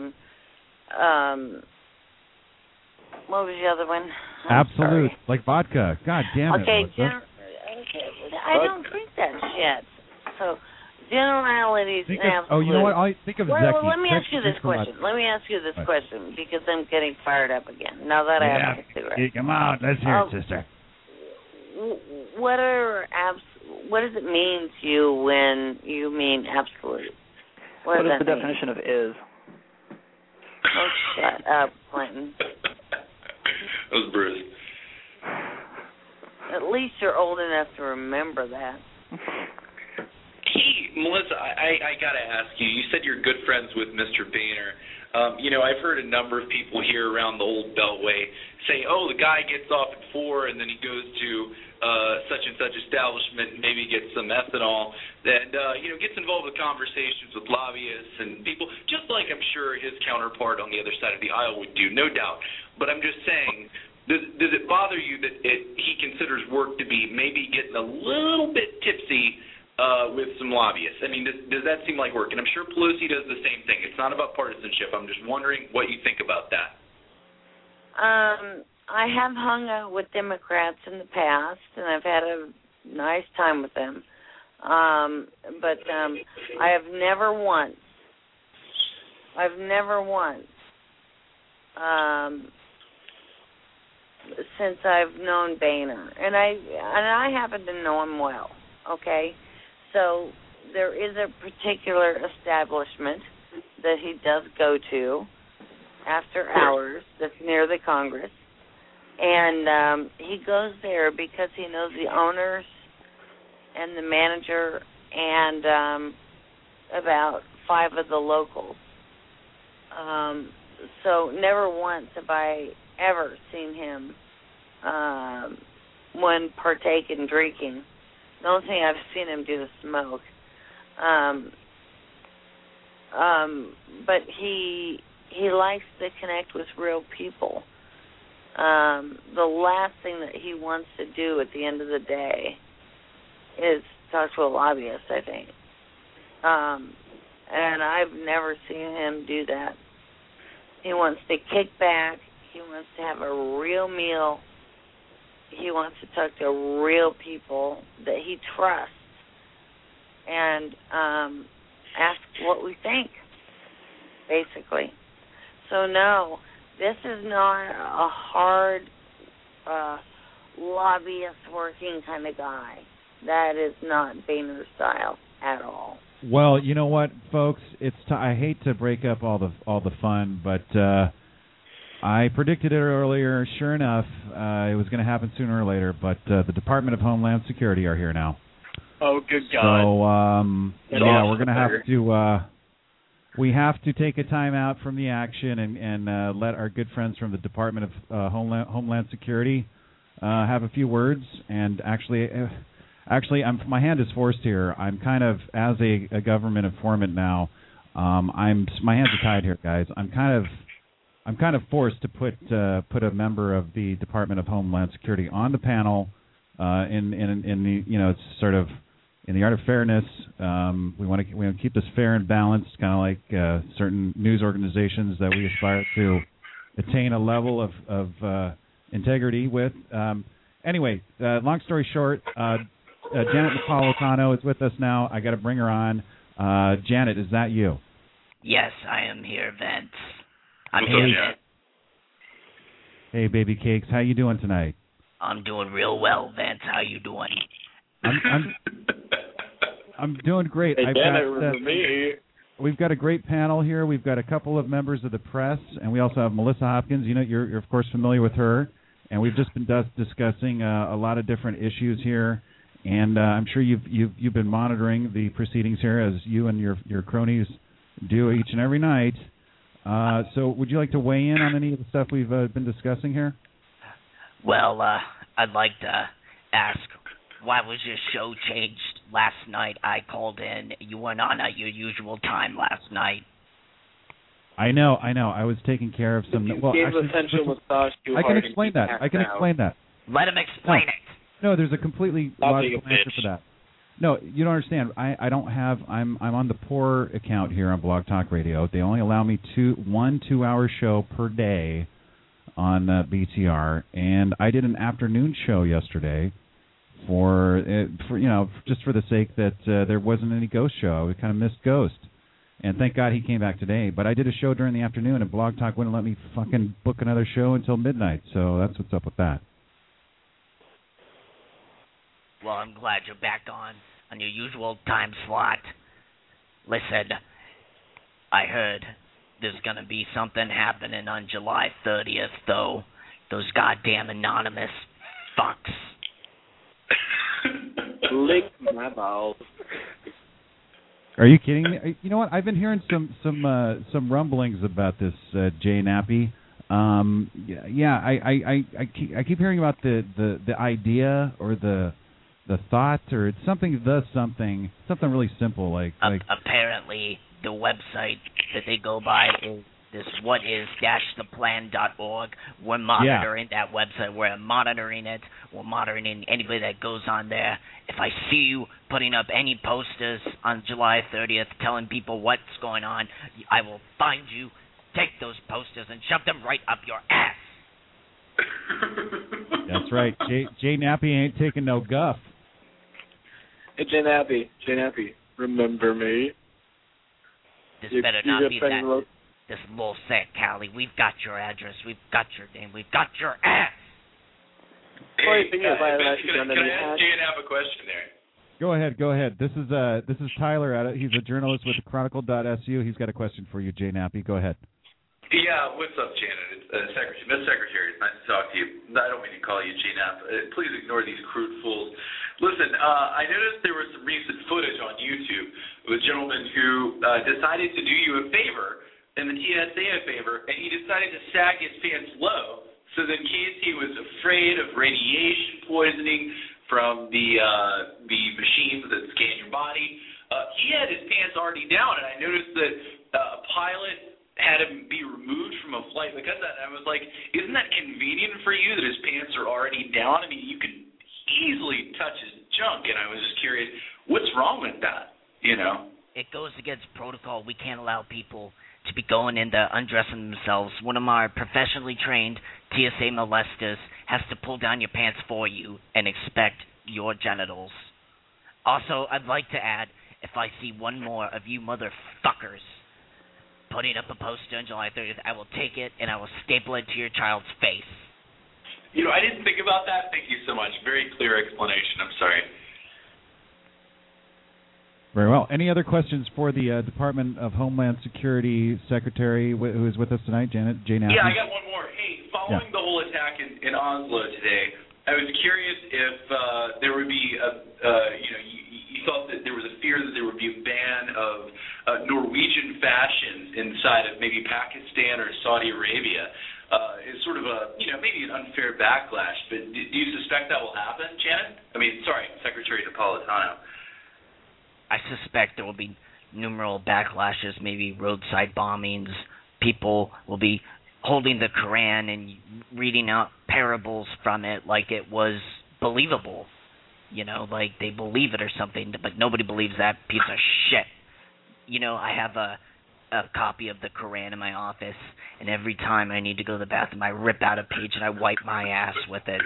what was the other one? Absolute, like vodka. God damn it. Okay, I don't drink that shit. So, generalities and absolute. You know what? I think of Zeki. Well, let me ask you this question because I'm getting fired up again now that I have my cigarette. Come on, let's hear it, sister. What does it mean to you when you mean absolute? What is the definition of is? Oh, shut up, Clinton. That was Bruce. At least you're old enough to remember that. Hey, Melissa, I got to ask you. You said you're good friends with Mr. Boehner. I've heard a number of people here around the old Beltway say, oh, the guy gets off at 4 and then he goes to such and such establishment and maybe gets some ethanol and, gets involved with conversations with lobbyists and people, just like I'm sure his counterpart on the other side of the aisle would do, no doubt. But I'm just saying, Does it bother you that he considers work to be maybe getting a little bit tipsy with some lobbyists? I mean, does that seem like work? And I'm sure Pelosi does the same thing. It's not about partisanship. I'm just wondering what you think about that. I have hung out with Democrats in the past, and I've had a nice time with them. But I have never once, since I've known Boehner, and I happen to know him well. Okay, so there is a particular establishment that he does go to after hours that's near the Congress, and he goes there because he knows the owners and the manager and about 5 of the locals. So never once have I ever seen him when partake in drinking. The only thing I've seen him do is smoke. But he likes to connect with real people. The last thing that he wants to do at the end of the day is talk to a lobbyist, I think. And I've never seen him do that. He wants to kick back. He wants to have a real meal. He wants to talk to real people that he trusts and ask what we think, basically. So, no, this is not a hard lobbyist working kind of guy. That is not Boehner's style at all. Well, you know what, folks? I hate to break up all the fun, but I predicted it earlier. Sure enough, it was going to happen sooner or later. But the Department of Homeland Security are here now. Oh, good God! So we're going to have to. We have to take a time out from the action and let our good friends from the Department of Homeland Security have a few words. And actually, my hand is forced here. I'm kind of, as a government informant now. My hands are tied here, guys. I'm kind of forced to put a member of the Department of Homeland Security on the panel. In the it's sort of in the art of fairness. We want to keep this fair and balanced, kind of like certain news organizations that we aspire to attain a level of integrity with. Anyway, long story short. Janet Napolitano is with us now. I got to bring her on. Janet, is that you? Yes, I am here, Vince. I'm here. Hey, baby cakes, how you doing tonight? I'm doing real well, Vince. How you doing? I'm doing great. Hey, Janet, remember me? We've got a great panel here. We've got a couple of members of the press, and we also have Melissa Hopkins. You know, you're of course familiar with her, and we've just been discussing a lot of different issues here. And I'm sure you've been monitoring the proceedings here, as you and your cronies do each and every night. So would you like to weigh in on any of the stuff we've been discussing here? Well, I'd like to ask, why was your show changed last night? I called in. You weren't on at your usual time last night. I know. I was taking care of some... Well, actually, I can explain that. Let him explain it. No, there's a completely logical answer for that. No, you don't understand. I don't have. I'm on the poor account here on Blog Talk Radio. They only allow me one 2-hour show per day on BTR, and I did an afternoon show yesterday for just for the sake that there wasn't any Ghost show. We kind of missed Ghost, and thank God he came back today. But I did a show during the afternoon, and Blog Talk wouldn't let me fucking book another show until midnight. So that's what's up with that. Well, I'm glad you're back on your usual time slot. Listen, I heard there's going to be something happening on July 30th, though. Those goddamn anonymous fucks. Lick my balls. Are you kidding me? You know what? I've been hearing some rumblings about this, Jay Nappy. I keep hearing about the idea or the thought, or it's something really simple like apparently the website that they go by is this whatis-theplan.org. We're monitoring that website. We're monitoring it. We're monitoring anybody that goes on there. If I see you putting up any posters on July 30th telling people what's going on, I will find you, take those posters, and shove them right up your ass. That's right. Jay Nappy ain't taking no guff. Hey, Jay Nappy, remember me? This better not be that. This little sack, Callie. We've got your address. We've got your name. We've got your ass. Hey, can I ask Jay a question there? Go ahead. This is Tyler. He's a journalist with Chronicle.su. He's got a question for you, Jay Nappy. Go ahead. Yeah, what's up, Janet? Secretary, Miss Secretary, it's nice to talk to you. I don't mean to call you Jay Knapp. Please ignore these crude fools. Listen, I noticed there was some recent footage on YouTube of a gentleman who decided to do you a favor and the TSA a favor, and he decided to sag his pants low so that in case he was afraid of radiation poisoning from the machines that scan your body, he had his pants already down, and I noticed that a pilot had him be removed from a flight because of that. And I was like, isn't that convenient for you that his pants are already down? I mean, you can easily touch his junk, and I was just curious, what's wrong with that, you know? It goes against protocol. We can't allow people to be going into undressing themselves. One of our professionally trained TSA molesters has to pull down your pants for you and inspect your genitals. Also, I'd like to add, if I see one more of you motherfuckers putting up a poster on July 30th, I will take it and I will staple it to your child's face. You know, I didn't think about that. Thank you so much. Very clear explanation. I'm sorry. Very well. Any other questions for the Department of Homeland Security Secretary who is with us tonight, Jay Nappy? Yeah, I got one more. Hey, following the whole attack in Oslo today, I was curious if there would be you thought that there was a fear that there would be a ban of Norwegian fashions inside of maybe Pakistan or Saudi Arabia. It's sort of a, maybe an unfair backlash, but do you suspect that will happen, Janet? Secretary Napolitano. I suspect there will be numerous backlashes, maybe roadside bombings. People will be holding the Quran and reading out parables from it like it was believable. Like they believe it or something, but nobody believes that piece of shit. I have a copy of the Quran in my office, and every time I need to go to the bathroom, I rip out a page and I wipe my ass with it.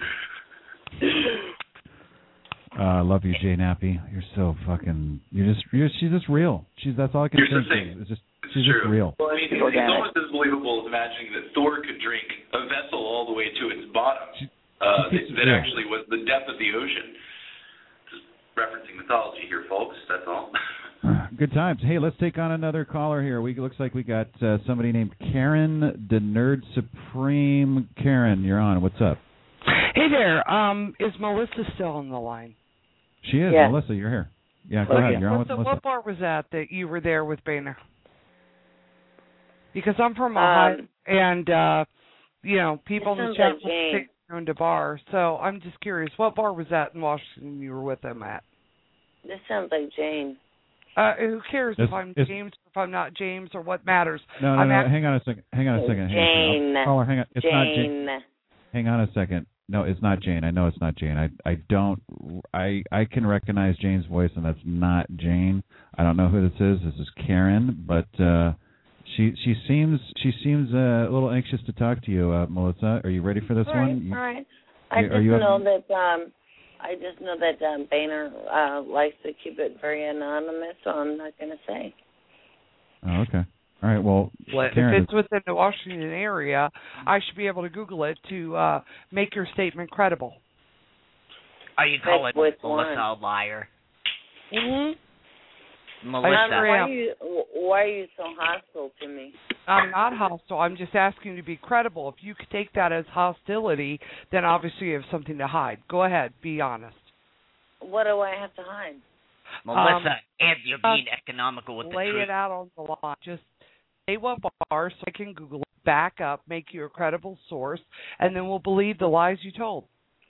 I love you, Jay Nappy. You're so fucking. She's just real. That's all I can think. She's just real. Well, I mean, it's almost as believable as imagining that Thor could drink a vessel all the way to its bottom. That actually was the depth of the ocean. Just referencing mythology here, folks. That's all. Good times. Hey, let's take on another caller here. Looks like we got somebody named Karen, the Nerd Supreme. Karen, you're on. What's up? Hey there. Is Melissa still on the line? She is. Yeah. Melissa, you're here. Yeah, go ahead. You're on with Melissa. What bar was that you were there with Boehner? Because I'm from Ohio, and people in the chat room owned a bar. So I'm just curious, what bar was that in Washington you were with them at? This sounds like Jane. Who cares if I'm James or if I'm not James or what matters? No. Hang on a second. Jane. Caller, hang on. It's Jane. not Jane. Hang on a second. No, it's not Jane. I know it's not Jane. I can recognize Jane's voice, and that's not Jane. I don't know who this is. This is Karen, but she seems a little anxious to talk to you, Melissa. Are you ready for this one? All right. I just know that Boehner likes to keep it very anonymous, so I'm not going to say. Oh, okay. All right, well, Karen, if it's within the Washington area, I should be able to Google it to make your statement credible. Are you calling Melissa a liar? Mm-hmm. Melissa. Why are you so hostile to me? I'm not hostile. I'm just asking you to be credible. If you could take that as hostility, then obviously you have something to hide. Go ahead. Be honest. What do I have to hide? Melissa, you're being economical with the truth. Lay it out on the line. Just say what bar so I can Google it, back up, make you a credible source, and then we'll believe the lies you told.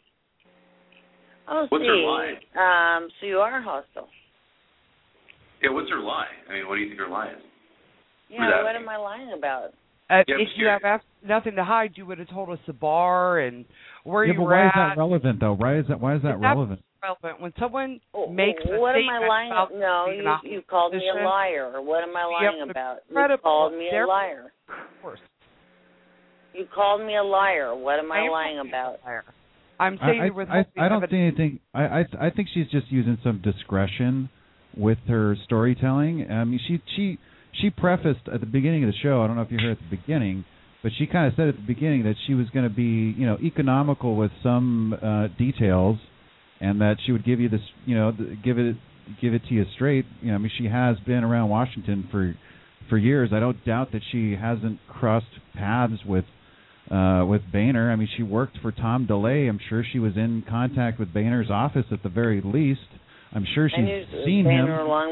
Oh, what's her lie? So you are hostile. Yeah, what's her lie? I mean, what do you think her lie is? Yeah, what am I lying about? If you have nothing to hide, you would have told us the bar and where you were why at. is that relevant, though? Why is that relevant? Relevant. When someone makes a what statement am I lying about No, you called me a liar. What am I lying about? You called me a liar. Of course. You called me a liar. What am I lying about? I'm saying I don't see anything. I think she's just using some discretion with her storytelling. I mean, she prefaced at the beginning of the show. I don't know if you heard at the beginning, but she kind of said at the beginning that she was going to be, economical with some details, and that she would give you this, give it to you straight. I mean, she has been around Washington for years. I don't doubt that she hasn't crossed paths with Boehner. I mean, she worked for Tom DeLay. I'm sure she was in contact with Boehner's office at the very least. I'm sure she's seen him.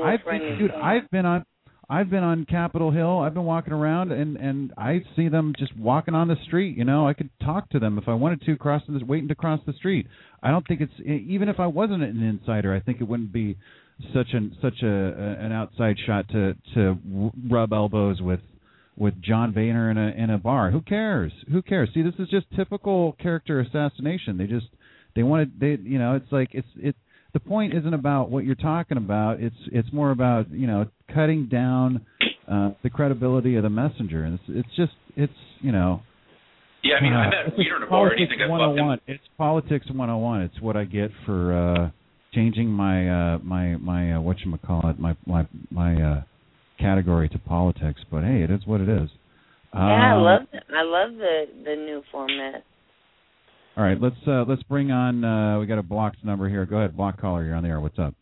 I've been on Capitol Hill. I've been walking around, and I see them just walking on the street. I could talk to them if I wanted to, waiting to cross the street. I don't think it's, even if I wasn't an insider, I think it wouldn't be such an outside shot to rub elbows with John Boehner in a bar. Who cares? See, this is just typical character assassination. It's like the point isn't about what you're talking about. It's more about cutting down the credibility of the messenger, and it's. Yeah, I mean, I met Reader in a bar, and you think I fucked him. It's politics 101. It's what I get for changing my whatchamacallit, my category to politics. But hey, it is what it is. I love it. I love the new format. All right, let's bring on. We got a blocked number here. Go ahead, block caller. You're on the air. What's up?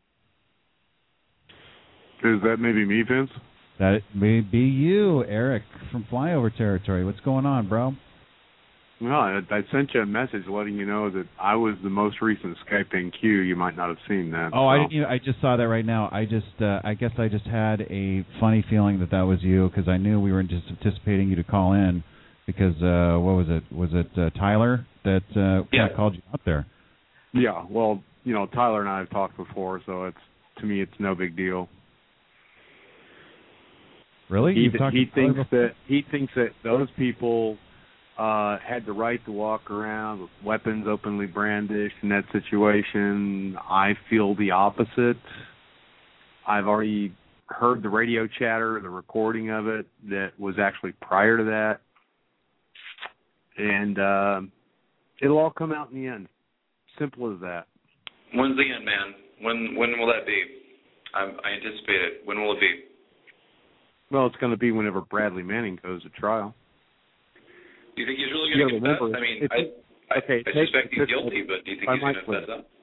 Is that maybe me, Vince? That may be you, Eric from Flyover Territory. What's going on, bro? No, I sent you a message letting you know that I was the most recent Skype NQ. You might not have seen that. Oh, so. I just saw that right now. I guess I just had a funny feeling that was you because I knew we were just anticipating you to call in because what was it? Was it Tyler that kind of called you out there? Yeah. Well, Tyler and I have talked before, so to me it's no big deal. Really? He thinks that those people had the right to walk around with weapons openly brandished in that situation. I feel the opposite. I've already heard the radio chatter, the recording of it that was actually prior to that. And it'll all come out in the end. Simple as that. When's the end, man? When will that be? I anticipate it. When will it be? Well, it's going to be whenever Bradley Manning goes to trial. Do you think he's really going to confess? I mean, I suspect he's guilty, but do you think he's going to fess up?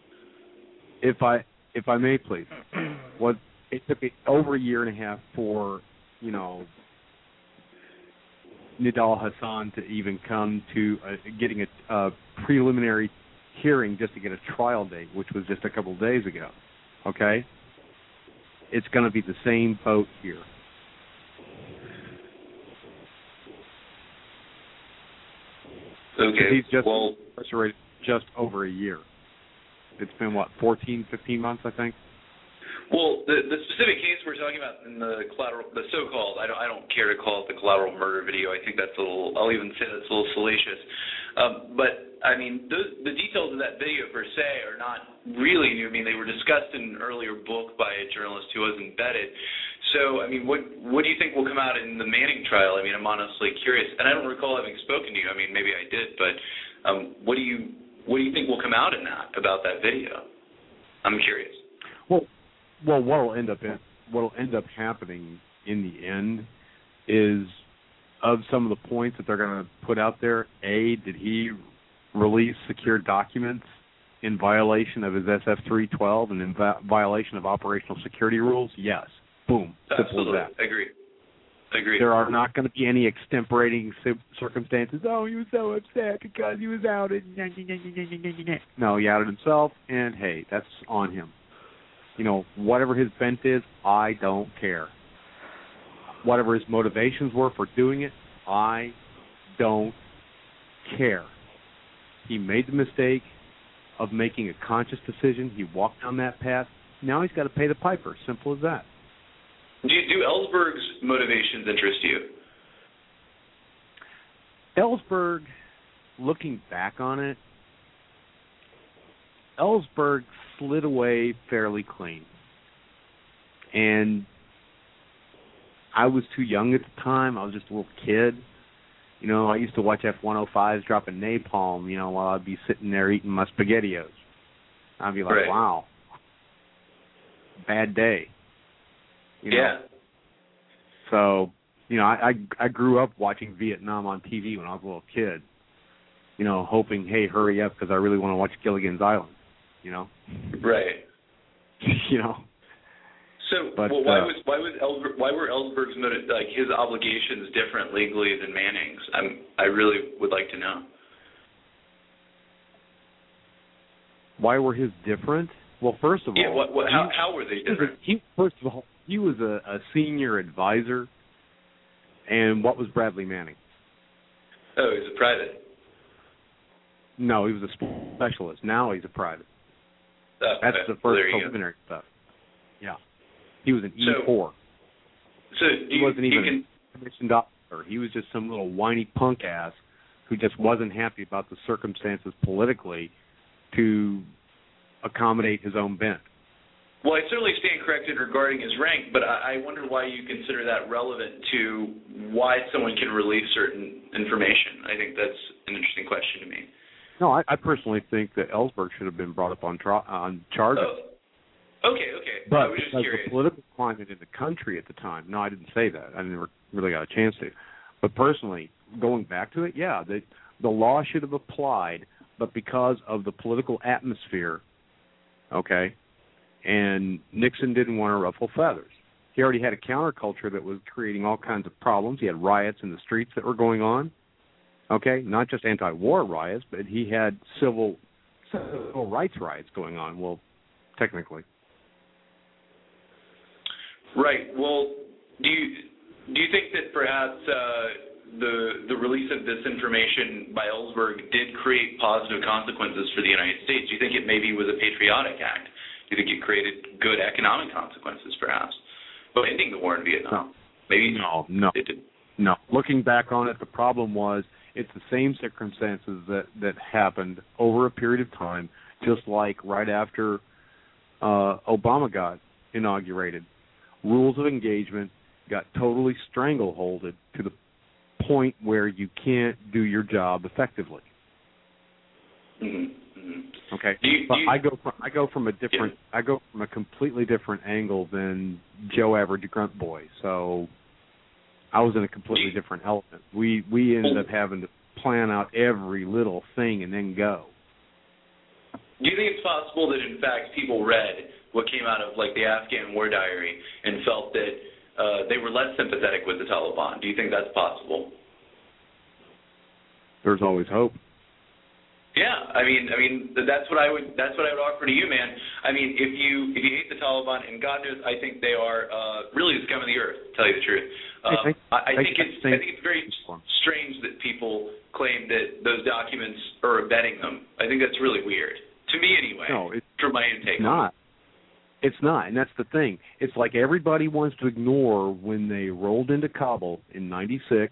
If I may, please. It took me over a year and a half for, Nidal Hasan to even come to getting a preliminary hearing just to get a trial date, which was just a couple of days ago. Okay? It's going to be the same boat here. Okay. He's just incarcerated just over a year. It's been, 14, 15 months, I think? Well, the specific case we're talking about in the so-called, I don't care to call it the collateral murder video. I think that's I'll even say that's a little salacious. But, I mean, the details of that video per se are not really new. I mean, they were discussed in an earlier book by a journalist who was embedded. So, I mean, what do you think will come out in the Manning trial? I mean, I'm honestly curious. And I don't recall having spoken to you. I mean, maybe I did. But what do you think will come out in that about that video? I'm curious. Well, what'll end up happening in the end is of some of the points that they're going to put out there. A, did he release secure documents in violation of his SF-312 and in violation of operational security rules? Yes. Boom. Simple as that. Agreed. There are not going to be any extemporating circumstances. Oh, he was so upset because he was outed. No, he outed himself, and hey, that's on him. Whatever his bent is, I don't care. Whatever his motivations were for doing it, I don't care. He made the mistake of making a conscious decision. He walked down that path. Now he's got to pay the piper. Simple as that. Do Ellsberg's motivations interest you? Ellsberg, looking back on it, Ellsberg slid away fairly clean. And I was too young at the time. I was just a little kid. You know, I used to watch F-105s dropping napalm, you know, while I'd be sitting there eating my SpaghettiOs. I'd be like, right. Wow, bad day. You know? Yeah. So, you know, I grew up watching Vietnam on TV when I was a little kid, you know, hoping, hey, hurry up because I really want to watch Gilligan's Island, you know? Right. You know? So, but, well, why were Ellsberg's like his obligations different legally than Manning's? I really would like to know. Why were his different? Well, first of all, how were they different? First of all, he was a senior advisor, and what was Bradley Manning? Oh, he was a private. No, he was a specialist. Now he's a private. That's the first preliminary stuff. Yeah. He was an E4. So he wasn't even a commissioned officer. He was just some little whiny punk ass who just wasn't happy about the circumstances politically to accommodate his own bent. Well, I certainly stand corrected regarding his rank, but I wonder why you consider that relevant to why someone can release certain information. I think that's an interesting question to me. No, I personally think that Ellsberg should have been brought up on charges. Oh. Okay. But I was just because curious. the political climate in the country at the time, no, I didn't say that. I never really got a chance to. But personally, going back to it, yeah, the law should have applied, but because of the political atmosphere, okay, and Nixon didn't want to ruffle feathers. He already had a counterculture that was creating all kinds of problems. He had riots in the streets that were going on, okay, not just anti-war riots, but he had civil rights riots going on, well, technically. Right. Well, do you think that perhaps the release of this information by Ellsberg did create positive consequences for the United States? Do you think it maybe was a patriotic act? Do you think it created good economic consequences, perhaps, by ending the war in Vietnam? Maybe no. It didn't. No. Looking back on it, the problem was it's the same circumstances that happened over a period of time, just like right after Obama got inaugurated. Rules of engagement got totally strangleholded to the point where you can't do your job effectively. Mm-hmm. Okay, I go from a completely different angle than Joe Average Grunt Boy. So I was in a completely different element. We ended up having to plan out every little thing and then go. Do you think it's possible that, in fact, people read what came out of, like, the Afghan War Diary and felt that they were less sympathetic with the Taliban? Do you think that's possible? There's always hope. Yeah, I mean that's what I would offer to you, man. I mean, if you hate the Taliban, and God knows I think they are really the scum of the earth, to tell you the truth. I think it's very strange that people claim that those documents are abetting them. I think that's really weird. To me, anyway. No, from my intake. It's not, and that's the thing. It's like everybody wants to ignore when they rolled into Kabul in '96,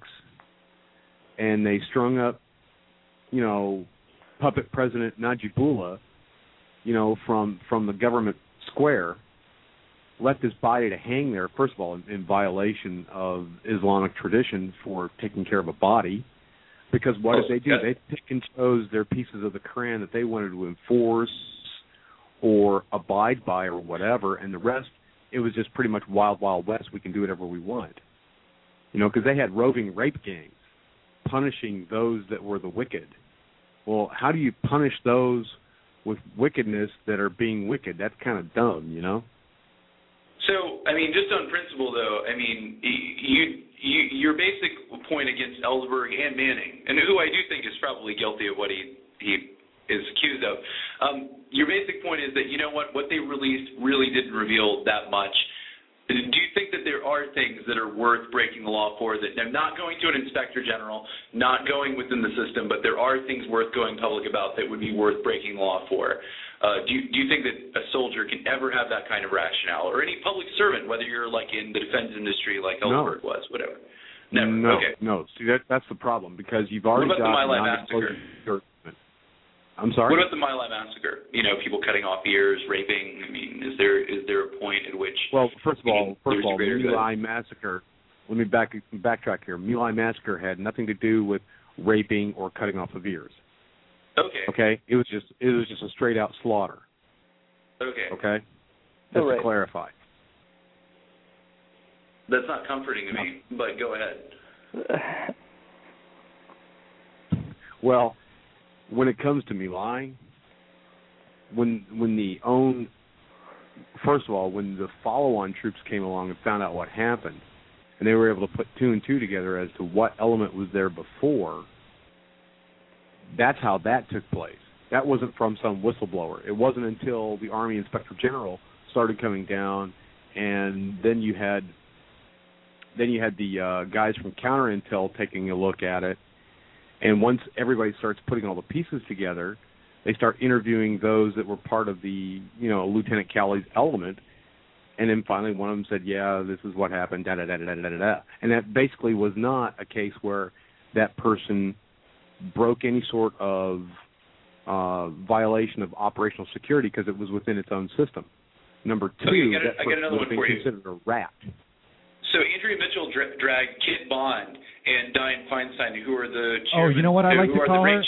and they strung up, you know, puppet President Najibullah, you know, from the government square, left his body to hang there, first of all, in violation of Islamic tradition for taking care of a body. Because what did they do? They picked and chose their pieces of the Quran that they wanted to enforce or abide by or whatever, and the rest, it was just pretty much wild, wild west. We can do whatever we want. You know, because they had roving rape gangs punishing those that were the wicked. Well, how do you punish those with wickedness that are being wicked? That's kind of dumb, you know? So, I mean, just on principle, though, I mean, your basic point against Ellsberg and Manning, and who I do think is probably guilty of what he is accused of, your basic point is that, you know what they released really didn't reveal that much. Do you think that there are things that are worth breaking the law for, that they're not going to an inspector general, not going within the system, but there are things worth going public about that would be worth breaking the law for? Do you think that a soldier can ever have that kind of rationale, or any public servant, whether you're like in the defense industry like Ellsberg was, whatever? Never. No, okay. no. See, that's the problem because you've already got the My Lai massacre? I'm sorry. What about the My Lai massacre? You know, people cutting off ears, raping. I mean, is there a point at which? Well, first of all, My Lai massacre. Let me backtrack here. My Lai massacre had nothing to do with raping or cutting off of ears. Okay. Okay. It was just a straight out slaughter. Okay. Okay. Just to clarify. That's not comforting to me, but go ahead. Well, when it comes to My Lai, when the follow-on troops came along and found out what happened, and they were able to put two and two together as to what element was there before, that's how that took place. That wasn't from some whistleblower. It wasn't until the Army Inspector General started coming down, and then you had the guys from Counter Intel taking a look at it. And once everybody starts putting all the pieces together, they start interviewing those that were part of the, Lieutenant Cowley's element. And then finally one of them said, yeah, this is what happened, da-da-da-da-da-da-da. And that basically was not a case where that person broke any sort of violation of operational security because it was within its own system. Number two, that person would have been considered a rat. So Andrea Mitchell dragged Kit Bond and Dianne Feinstein, who are the chairman. Oh, you know what I like to call her?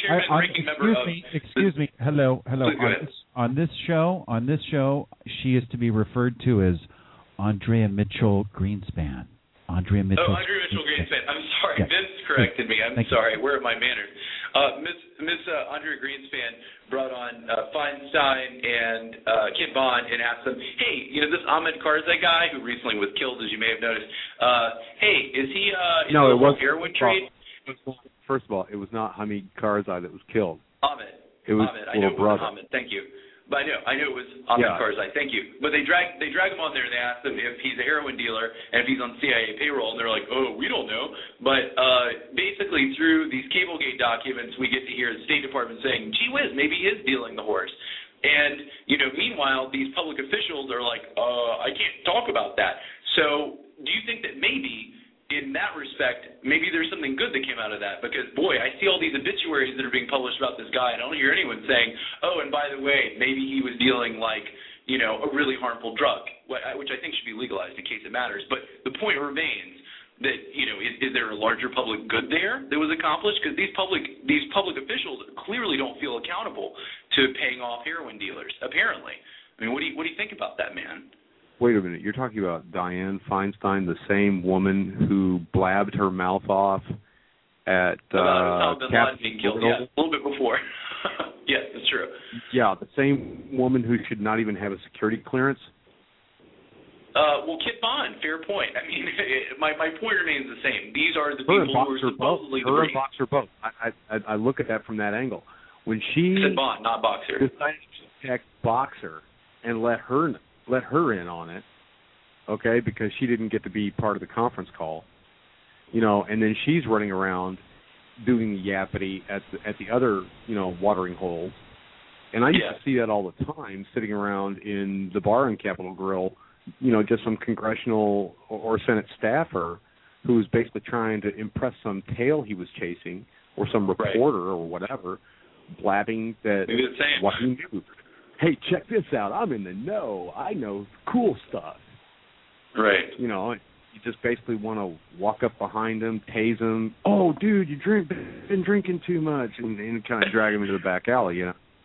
Excuse me. Hello. On this show, she is to be referred to as Andrea Mitchell Greenspan. Andrea Mitchell Greenspan. I'm sorry, yes. Vince corrected me. I'm sorry. Where are my manners? Miss Andrea Greenspan brought on Feinstein and Kit Bond and asked them, hey, this Ahmed Karzai guy who recently was killed, as you may have noticed, hey, is he no, it was heroin trade? First of all, it was not Hamid Karzai that was killed. Ahmed. It was Ahmed. I know it was Ahmed. Thank you. But I knew it was Ahmed Karzai. Thank you. But they drag him on there and they ask him if he's a heroin dealer and if he's on CIA payroll, and they're like, oh, we don't know. But basically through these Cablegate documents, we get to hear the State Department saying, gee whiz, maybe he is dealing the horse. And, meanwhile, these public officials are like, I can't talk about that. So do you think that maybe in that respect, maybe there's something good that came out of that? Because, boy, I see all these obituaries that are being published about this guy, and I don't hear anyone saying, oh, and by the way, maybe he was dealing a really harmful drug, which I think should be legalized in case it matters. But the point remains that, is there a larger public good there that was accomplished? Because these public officials clearly don't feel accountable to paying off heroin dealers, apparently. I mean, what do you think about that, man? Wait a minute. You're talking about Dianne Feinstein, the same woman who blabbed her mouth off at Osama bin Laden being killed, a little bit before. Yes, that's true. Yeah, the same woman who should not even have a security clearance. Well, Kit Bond, fair point. I mean, my point remains the same. These are the people who are supposedly her and Boxer both. I look at that from that angle. When she Kit Bond, not Boxer, decided to protect Boxer and let her in on it, okay, because she didn't get to be part of the conference call, and then she's running around doing the yappity at the other, watering holes. And I used to see that all the time, sitting around in the bar in Capitol Grill, just some congressional or Senate staffer who was basically trying to impress some tail he was chasing, or some reporter or whatever, blabbing that what he knew. Hey, check this out. I'm in the know. I know cool stuff. Right. You just basically want to walk up behind him, tase him. Oh, dude, been drinking too much, and kind of drag him into the back alley.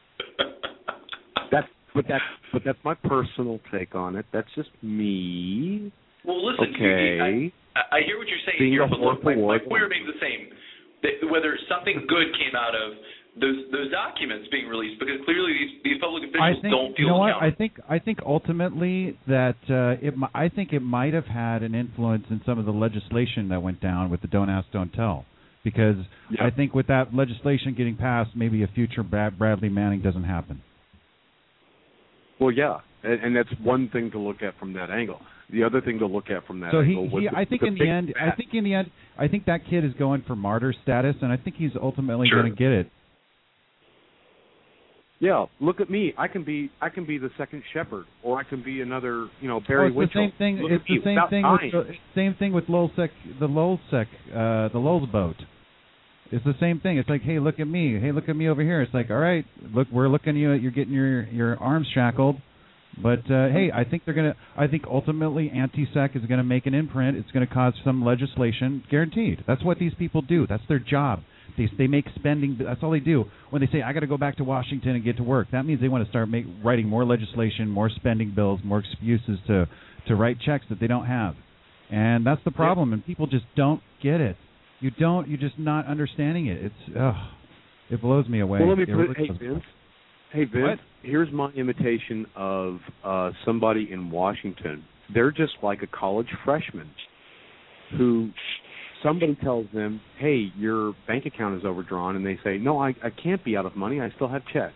That's my personal take on it. That's just me. Well, listen. Okay. I hear what you're saying here, but look, my point remains the same. That whether something good came out of those documents being released, because clearly these public officials don't feel accountable. I think ultimately that it might have had an influence in some of the legislation that went down with the Don't Ask, Don't Tell, because I think with that legislation getting passed, maybe a future Bradley Manning doesn't happen. Well, yeah, and that's one thing to look at from that angle. The other thing to look at from that angle was I think in the end, I think that kid is going for martyr status, and I think he's ultimately going to get it. Yeah, look at me. I can be the second shepherd, or I can be another, Barry it's Winchell. The same thing. It's the same thing with the Lowell's boat. It's the same thing. It's like, hey, look at me. Hey, look at me over here. It's like, all right, look, we're looking at you. You're getting your arms shackled. But hey, I think ultimately anti-sec is going to make an imprint. It's going to cause some legislation, guaranteed. That's what these people do. That's their job. They make spending. That's all they do. When they say I got to go back to Washington and get to work, that means they want to start writing more legislation, more spending bills, more excuses to write checks that they don't have. And that's the problem. And people just don't get it. You're just not understanding it. It blows me away. Well, let me put it. Hey Vince. What? Here's my imitation of somebody in Washington. They're just like a college freshman who somebody tells them, hey, your bank account is overdrawn, and they say, no, I can't be out of money. I still have checks.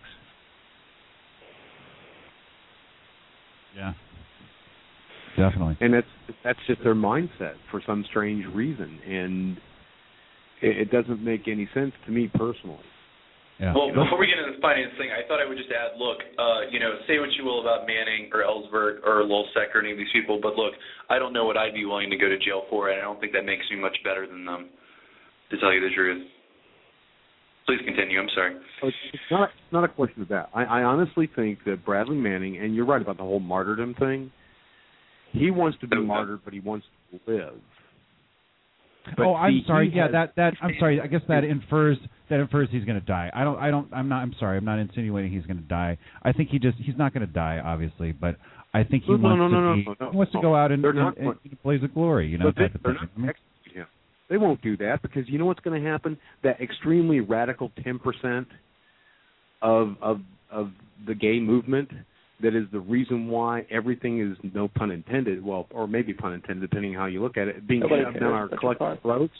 Yeah, definitely. And that's just their mindset for some strange reason, and it doesn't make any sense to me personally. Yeah. Well, before we get into the finance thing, I thought I would just add, look, say what you will about Manning or Ellsberg or Lulzsec or any of these people, but look, I don't know what I'd be willing to go to jail for, and I don't think that makes me much better than them, to tell you the truth. Please continue. I'm sorry. It's not a question of that. I honestly think that Bradley Manning, and you're right about the whole martyrdom thing, he wants to be martyred, but he wants to live. But I'm sorry. Yeah, I'm sorry. I guess that infers he's going to die. I'm not insinuating he's going to die. I think he's not going to die, obviously, but I think he wants to go out and blaze a glory, type of thing. They won't do that because you know what's going to happen? That extremely radical 10% of the gay movement that is the reason why everything is, no pun intended, well, or maybe pun intended, depending on how you look at it, being shoved down our collective throats.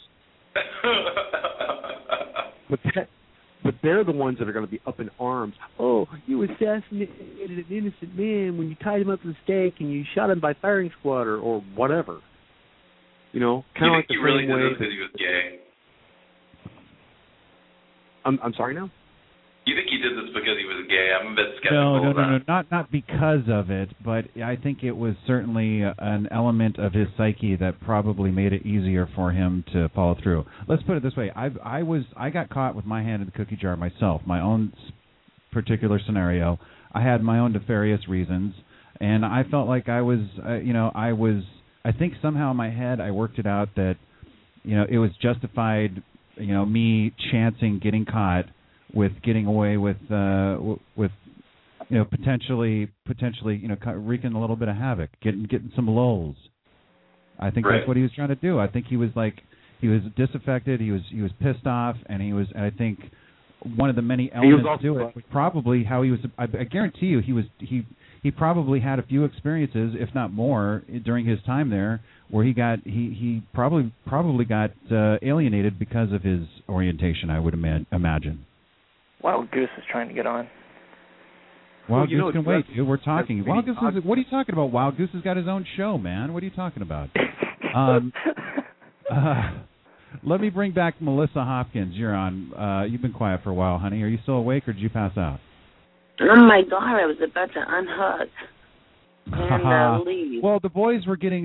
But they're the ones that are going to be up in arms. Oh, you assassinated an innocent man when you tied him up to the stake and you shot him by firing squad or whatever. Kind of like the really same way. Did this because he was gay? I'm sorry now? You think he did this because he was gay? I'm a bit skeptical. No, not because of it, but I think it was certainly an element of his psyche that probably made it easier for him to follow through. Let's put it this way: I got caught with my hand in the cookie jar myself. My own particular scenario. I had my own nefarious reasons, and I felt like I was. I think somehow in my head I worked it out that, it was justified. Me chancing getting caught with getting away with potentially wreaking a little bit of havoc, getting some lulls. I think that's what he was trying to do. I think he was disaffected, he was pissed off, and I think one of the many elements to it was probably how he was. I guarantee you he probably had a few experiences, if not more, during his time there where he probably got alienated because of his orientation, I would imagine. Wild Goose is trying to get on. Wild Goose can wait, dude. We're talking. Wild Goose what are you talking about? Wild Goose has got his own show, man. What are you talking about? Let me bring back Melissa Hopkins. You're on. You've been quiet for a while, honey. Are you still awake, or did you pass out? Oh my God! I was about to unhook and leave. Well, the boys were getting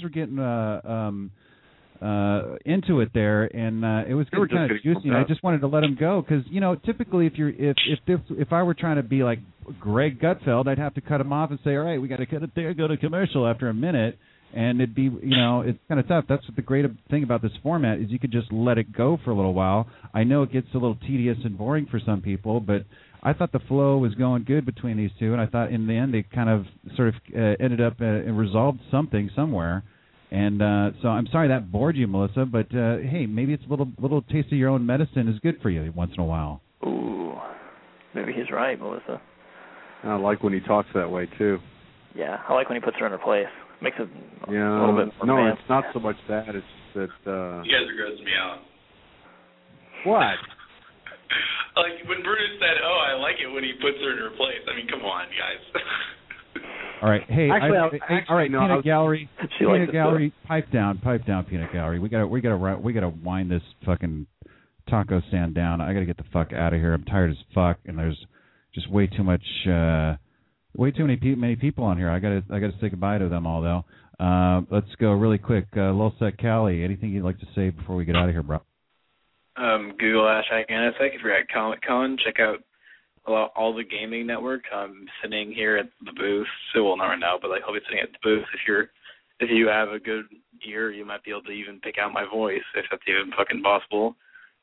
into it there, and it was getting kind of juicy. And I just wanted to let him go because typically if I were trying to be like Greg Gutfeld, I'd have to cut him off and say, all right, we got to cut it there, go to commercial after a minute, and it'd be it's kind of tough. That's what the great thing about this format is you could just let it go for a little while. I know it gets a little tedious and boring for some people, but I thought the flow was going good between these two, and I thought in the end they kind of sort of ended up and resolved something somewhere. And so I'm sorry that bored you, Melissa, but hey, maybe it's a little taste of your own medicine is good for you once in a while. Ooh, maybe he's right, Melissa. I like when he talks that way too. Yeah, I like when he puts her in her place. Makes it a little bit more romantic. It's not so much that. It's that. You guys are grossing me out. What? Like when Bruce said, "Oh, I like it when he puts her in her place." I mean, come on, guys. All right, hey, all right, no, Peanut Gallery, Peanut Gallery, pipe down, Peanut Gallery. We gotta wind this fucking taco stand down. I gotta get the fuck out of here. I'm tired as fuck, and there's just way too much, way too many people on here. I gotta say goodbye to them all though. Let's go really quick. Lulsec Cali, anything you'd like to say before we get out of here, bro? Google #NSX if you're at Comic-Con. Check out all the gaming network. I'm sitting here at the booth. So, well, not right now, but like I'll be sitting at the booth. If you have a good ear, you might be able to even pick out my voice if that's even fucking possible.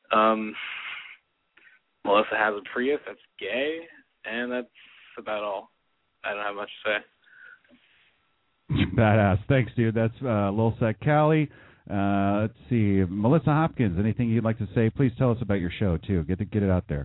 Melissa has a Prius that's gay, and that's about all. I don't have much to say. Badass. Thanks, dude. That's Lulsec Cali. Let's see. Melissa Hopkins, anything you'd like to say? Please tell us about your show, too. Get it out there.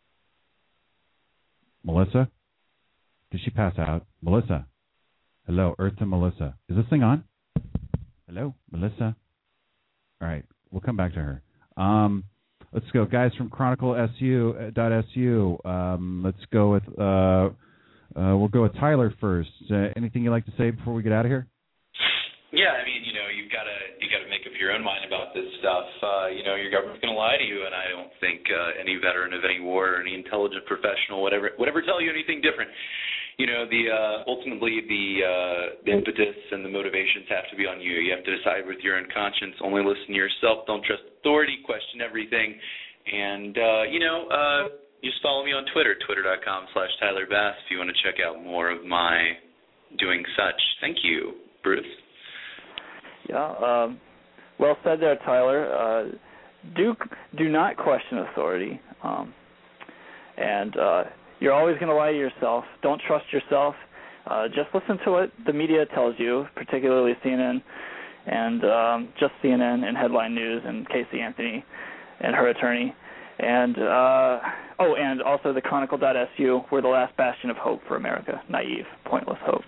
Melissa? Did she pass out? Melissa? Hello, Earth to Melissa. Is this thing on? Hello, Melissa? All right, we'll come back to her. Let's go, guys from Chronicle.su. Let's go with we'll go with Tyler first. Anything you'd like to say before we get out of here? Yeah, I mean, you've got to make up your own mind about this stuff. Your government's going to lie to you, and I don't think any veteran of any war or any intelligent professional, whatever tell you anything different. Ultimately the impetus and the motivations have to be on you. You have to decide with your own conscience. Only listen to yourself. Don't trust authority. Question everything. And just follow me on Twitter, twitter.com/Tyler Bass, if you want to check out more of my doing such. Thank you, Bruce. Yeah. Well said there, Tyler. Do not question authority. And you're always going to lie to yourself. Don't trust yourself. Just listen to what the media tells you, particularly CNN and just CNN and Headline News and Casey Anthony and her attorney. And and also the Chronicle.su. We're the last bastion of hope for America. Naive, pointless hope.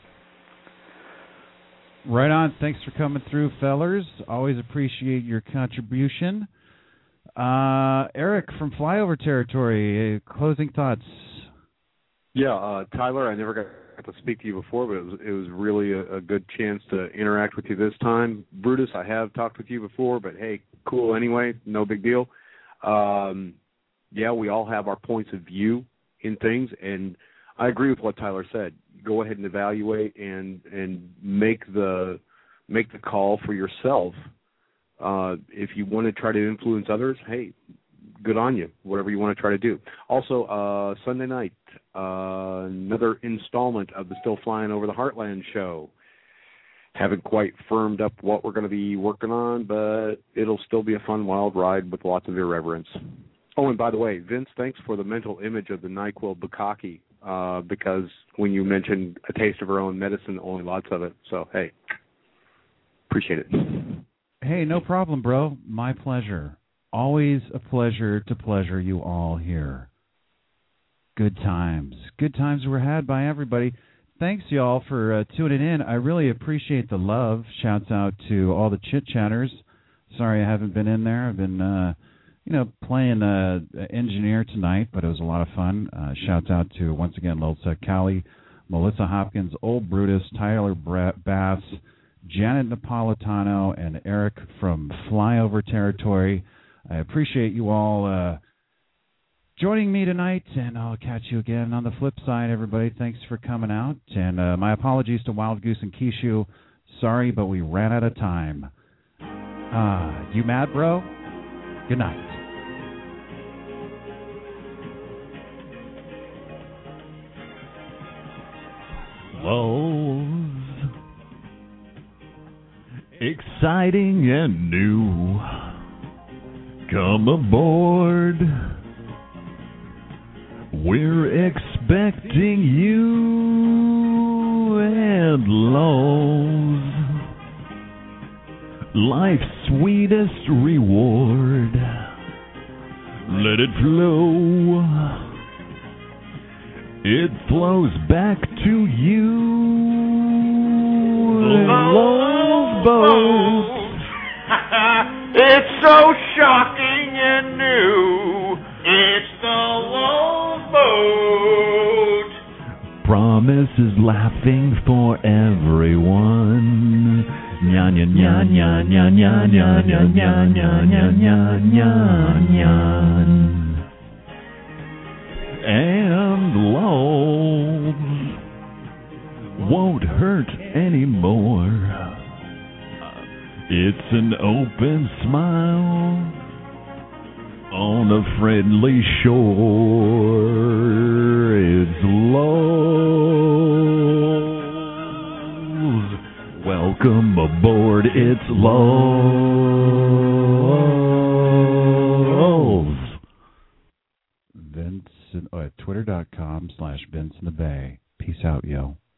Right on. Thanks for coming through, fellers. Always appreciate your contribution. Eric from Flyover Territory, closing thoughts. Yeah, Tyler, I never got to speak to you before, but it was really a good chance to interact with you this time. Brutus, I have talked with you before, but hey, cool anyway, no big deal. Yeah, we all have our points of view in things, and I agree with what Tyler said. Go ahead and evaluate and make the call for yourself. If you want to try to influence others, hey, good on you, whatever you want to try to do. Also, Sunday night, another installment of the Still Flying Over the Heartland show. Haven't quite firmed up what we're going to be working on, but it'll still be a fun, wild ride with lots of irreverence. Oh, and by the way, Vince, thanks for the mental image of the NyQuil bukkake, because when you mentioned a taste of her own medicine, only lots of it. So, hey, appreciate it. Hey, no problem, bro. My pleasure. Always a pleasure to pleasure you all here. Good times. Good times were had by everybody. Thanks, y'all, for tuning in. I really appreciate the love. Shouts out to all the chit-chatters. Sorry I haven't been in there. I've been, playing engineer tonight, but it was a lot of fun. Shouts out to, once again, Lulsec Cali, Melissa Hopkins, Old Brutus, Tyler Bass, Janet Napolitano, and Eric from Flyover Territory. I appreciate you all joining me tonight, and I'll catch you again on the flip side, everybody. Thanks for coming out, and my apologies to Wild Goose and Kishu. Sorry, but we ran out of time. You mad, bro? Good night. Love, exciting and new. Come aboard. We're expecting you and Lowe's, life's sweetest reward. Let it flow. It flows back to you. Lowe's Boats. It's so shocking and new. It's the Lowe's Boat. Promise is laughing for everyone. Nya nya nya nya nya nya nya nya nya nya nya nya nya nya. and lows won't hurt anymore. It's an open smile on a friendly shore. It's Lowe's. Welcome aboard. It's Lowe's. Vince, Twitter.com/Vince in the Bay. Peace out, yo.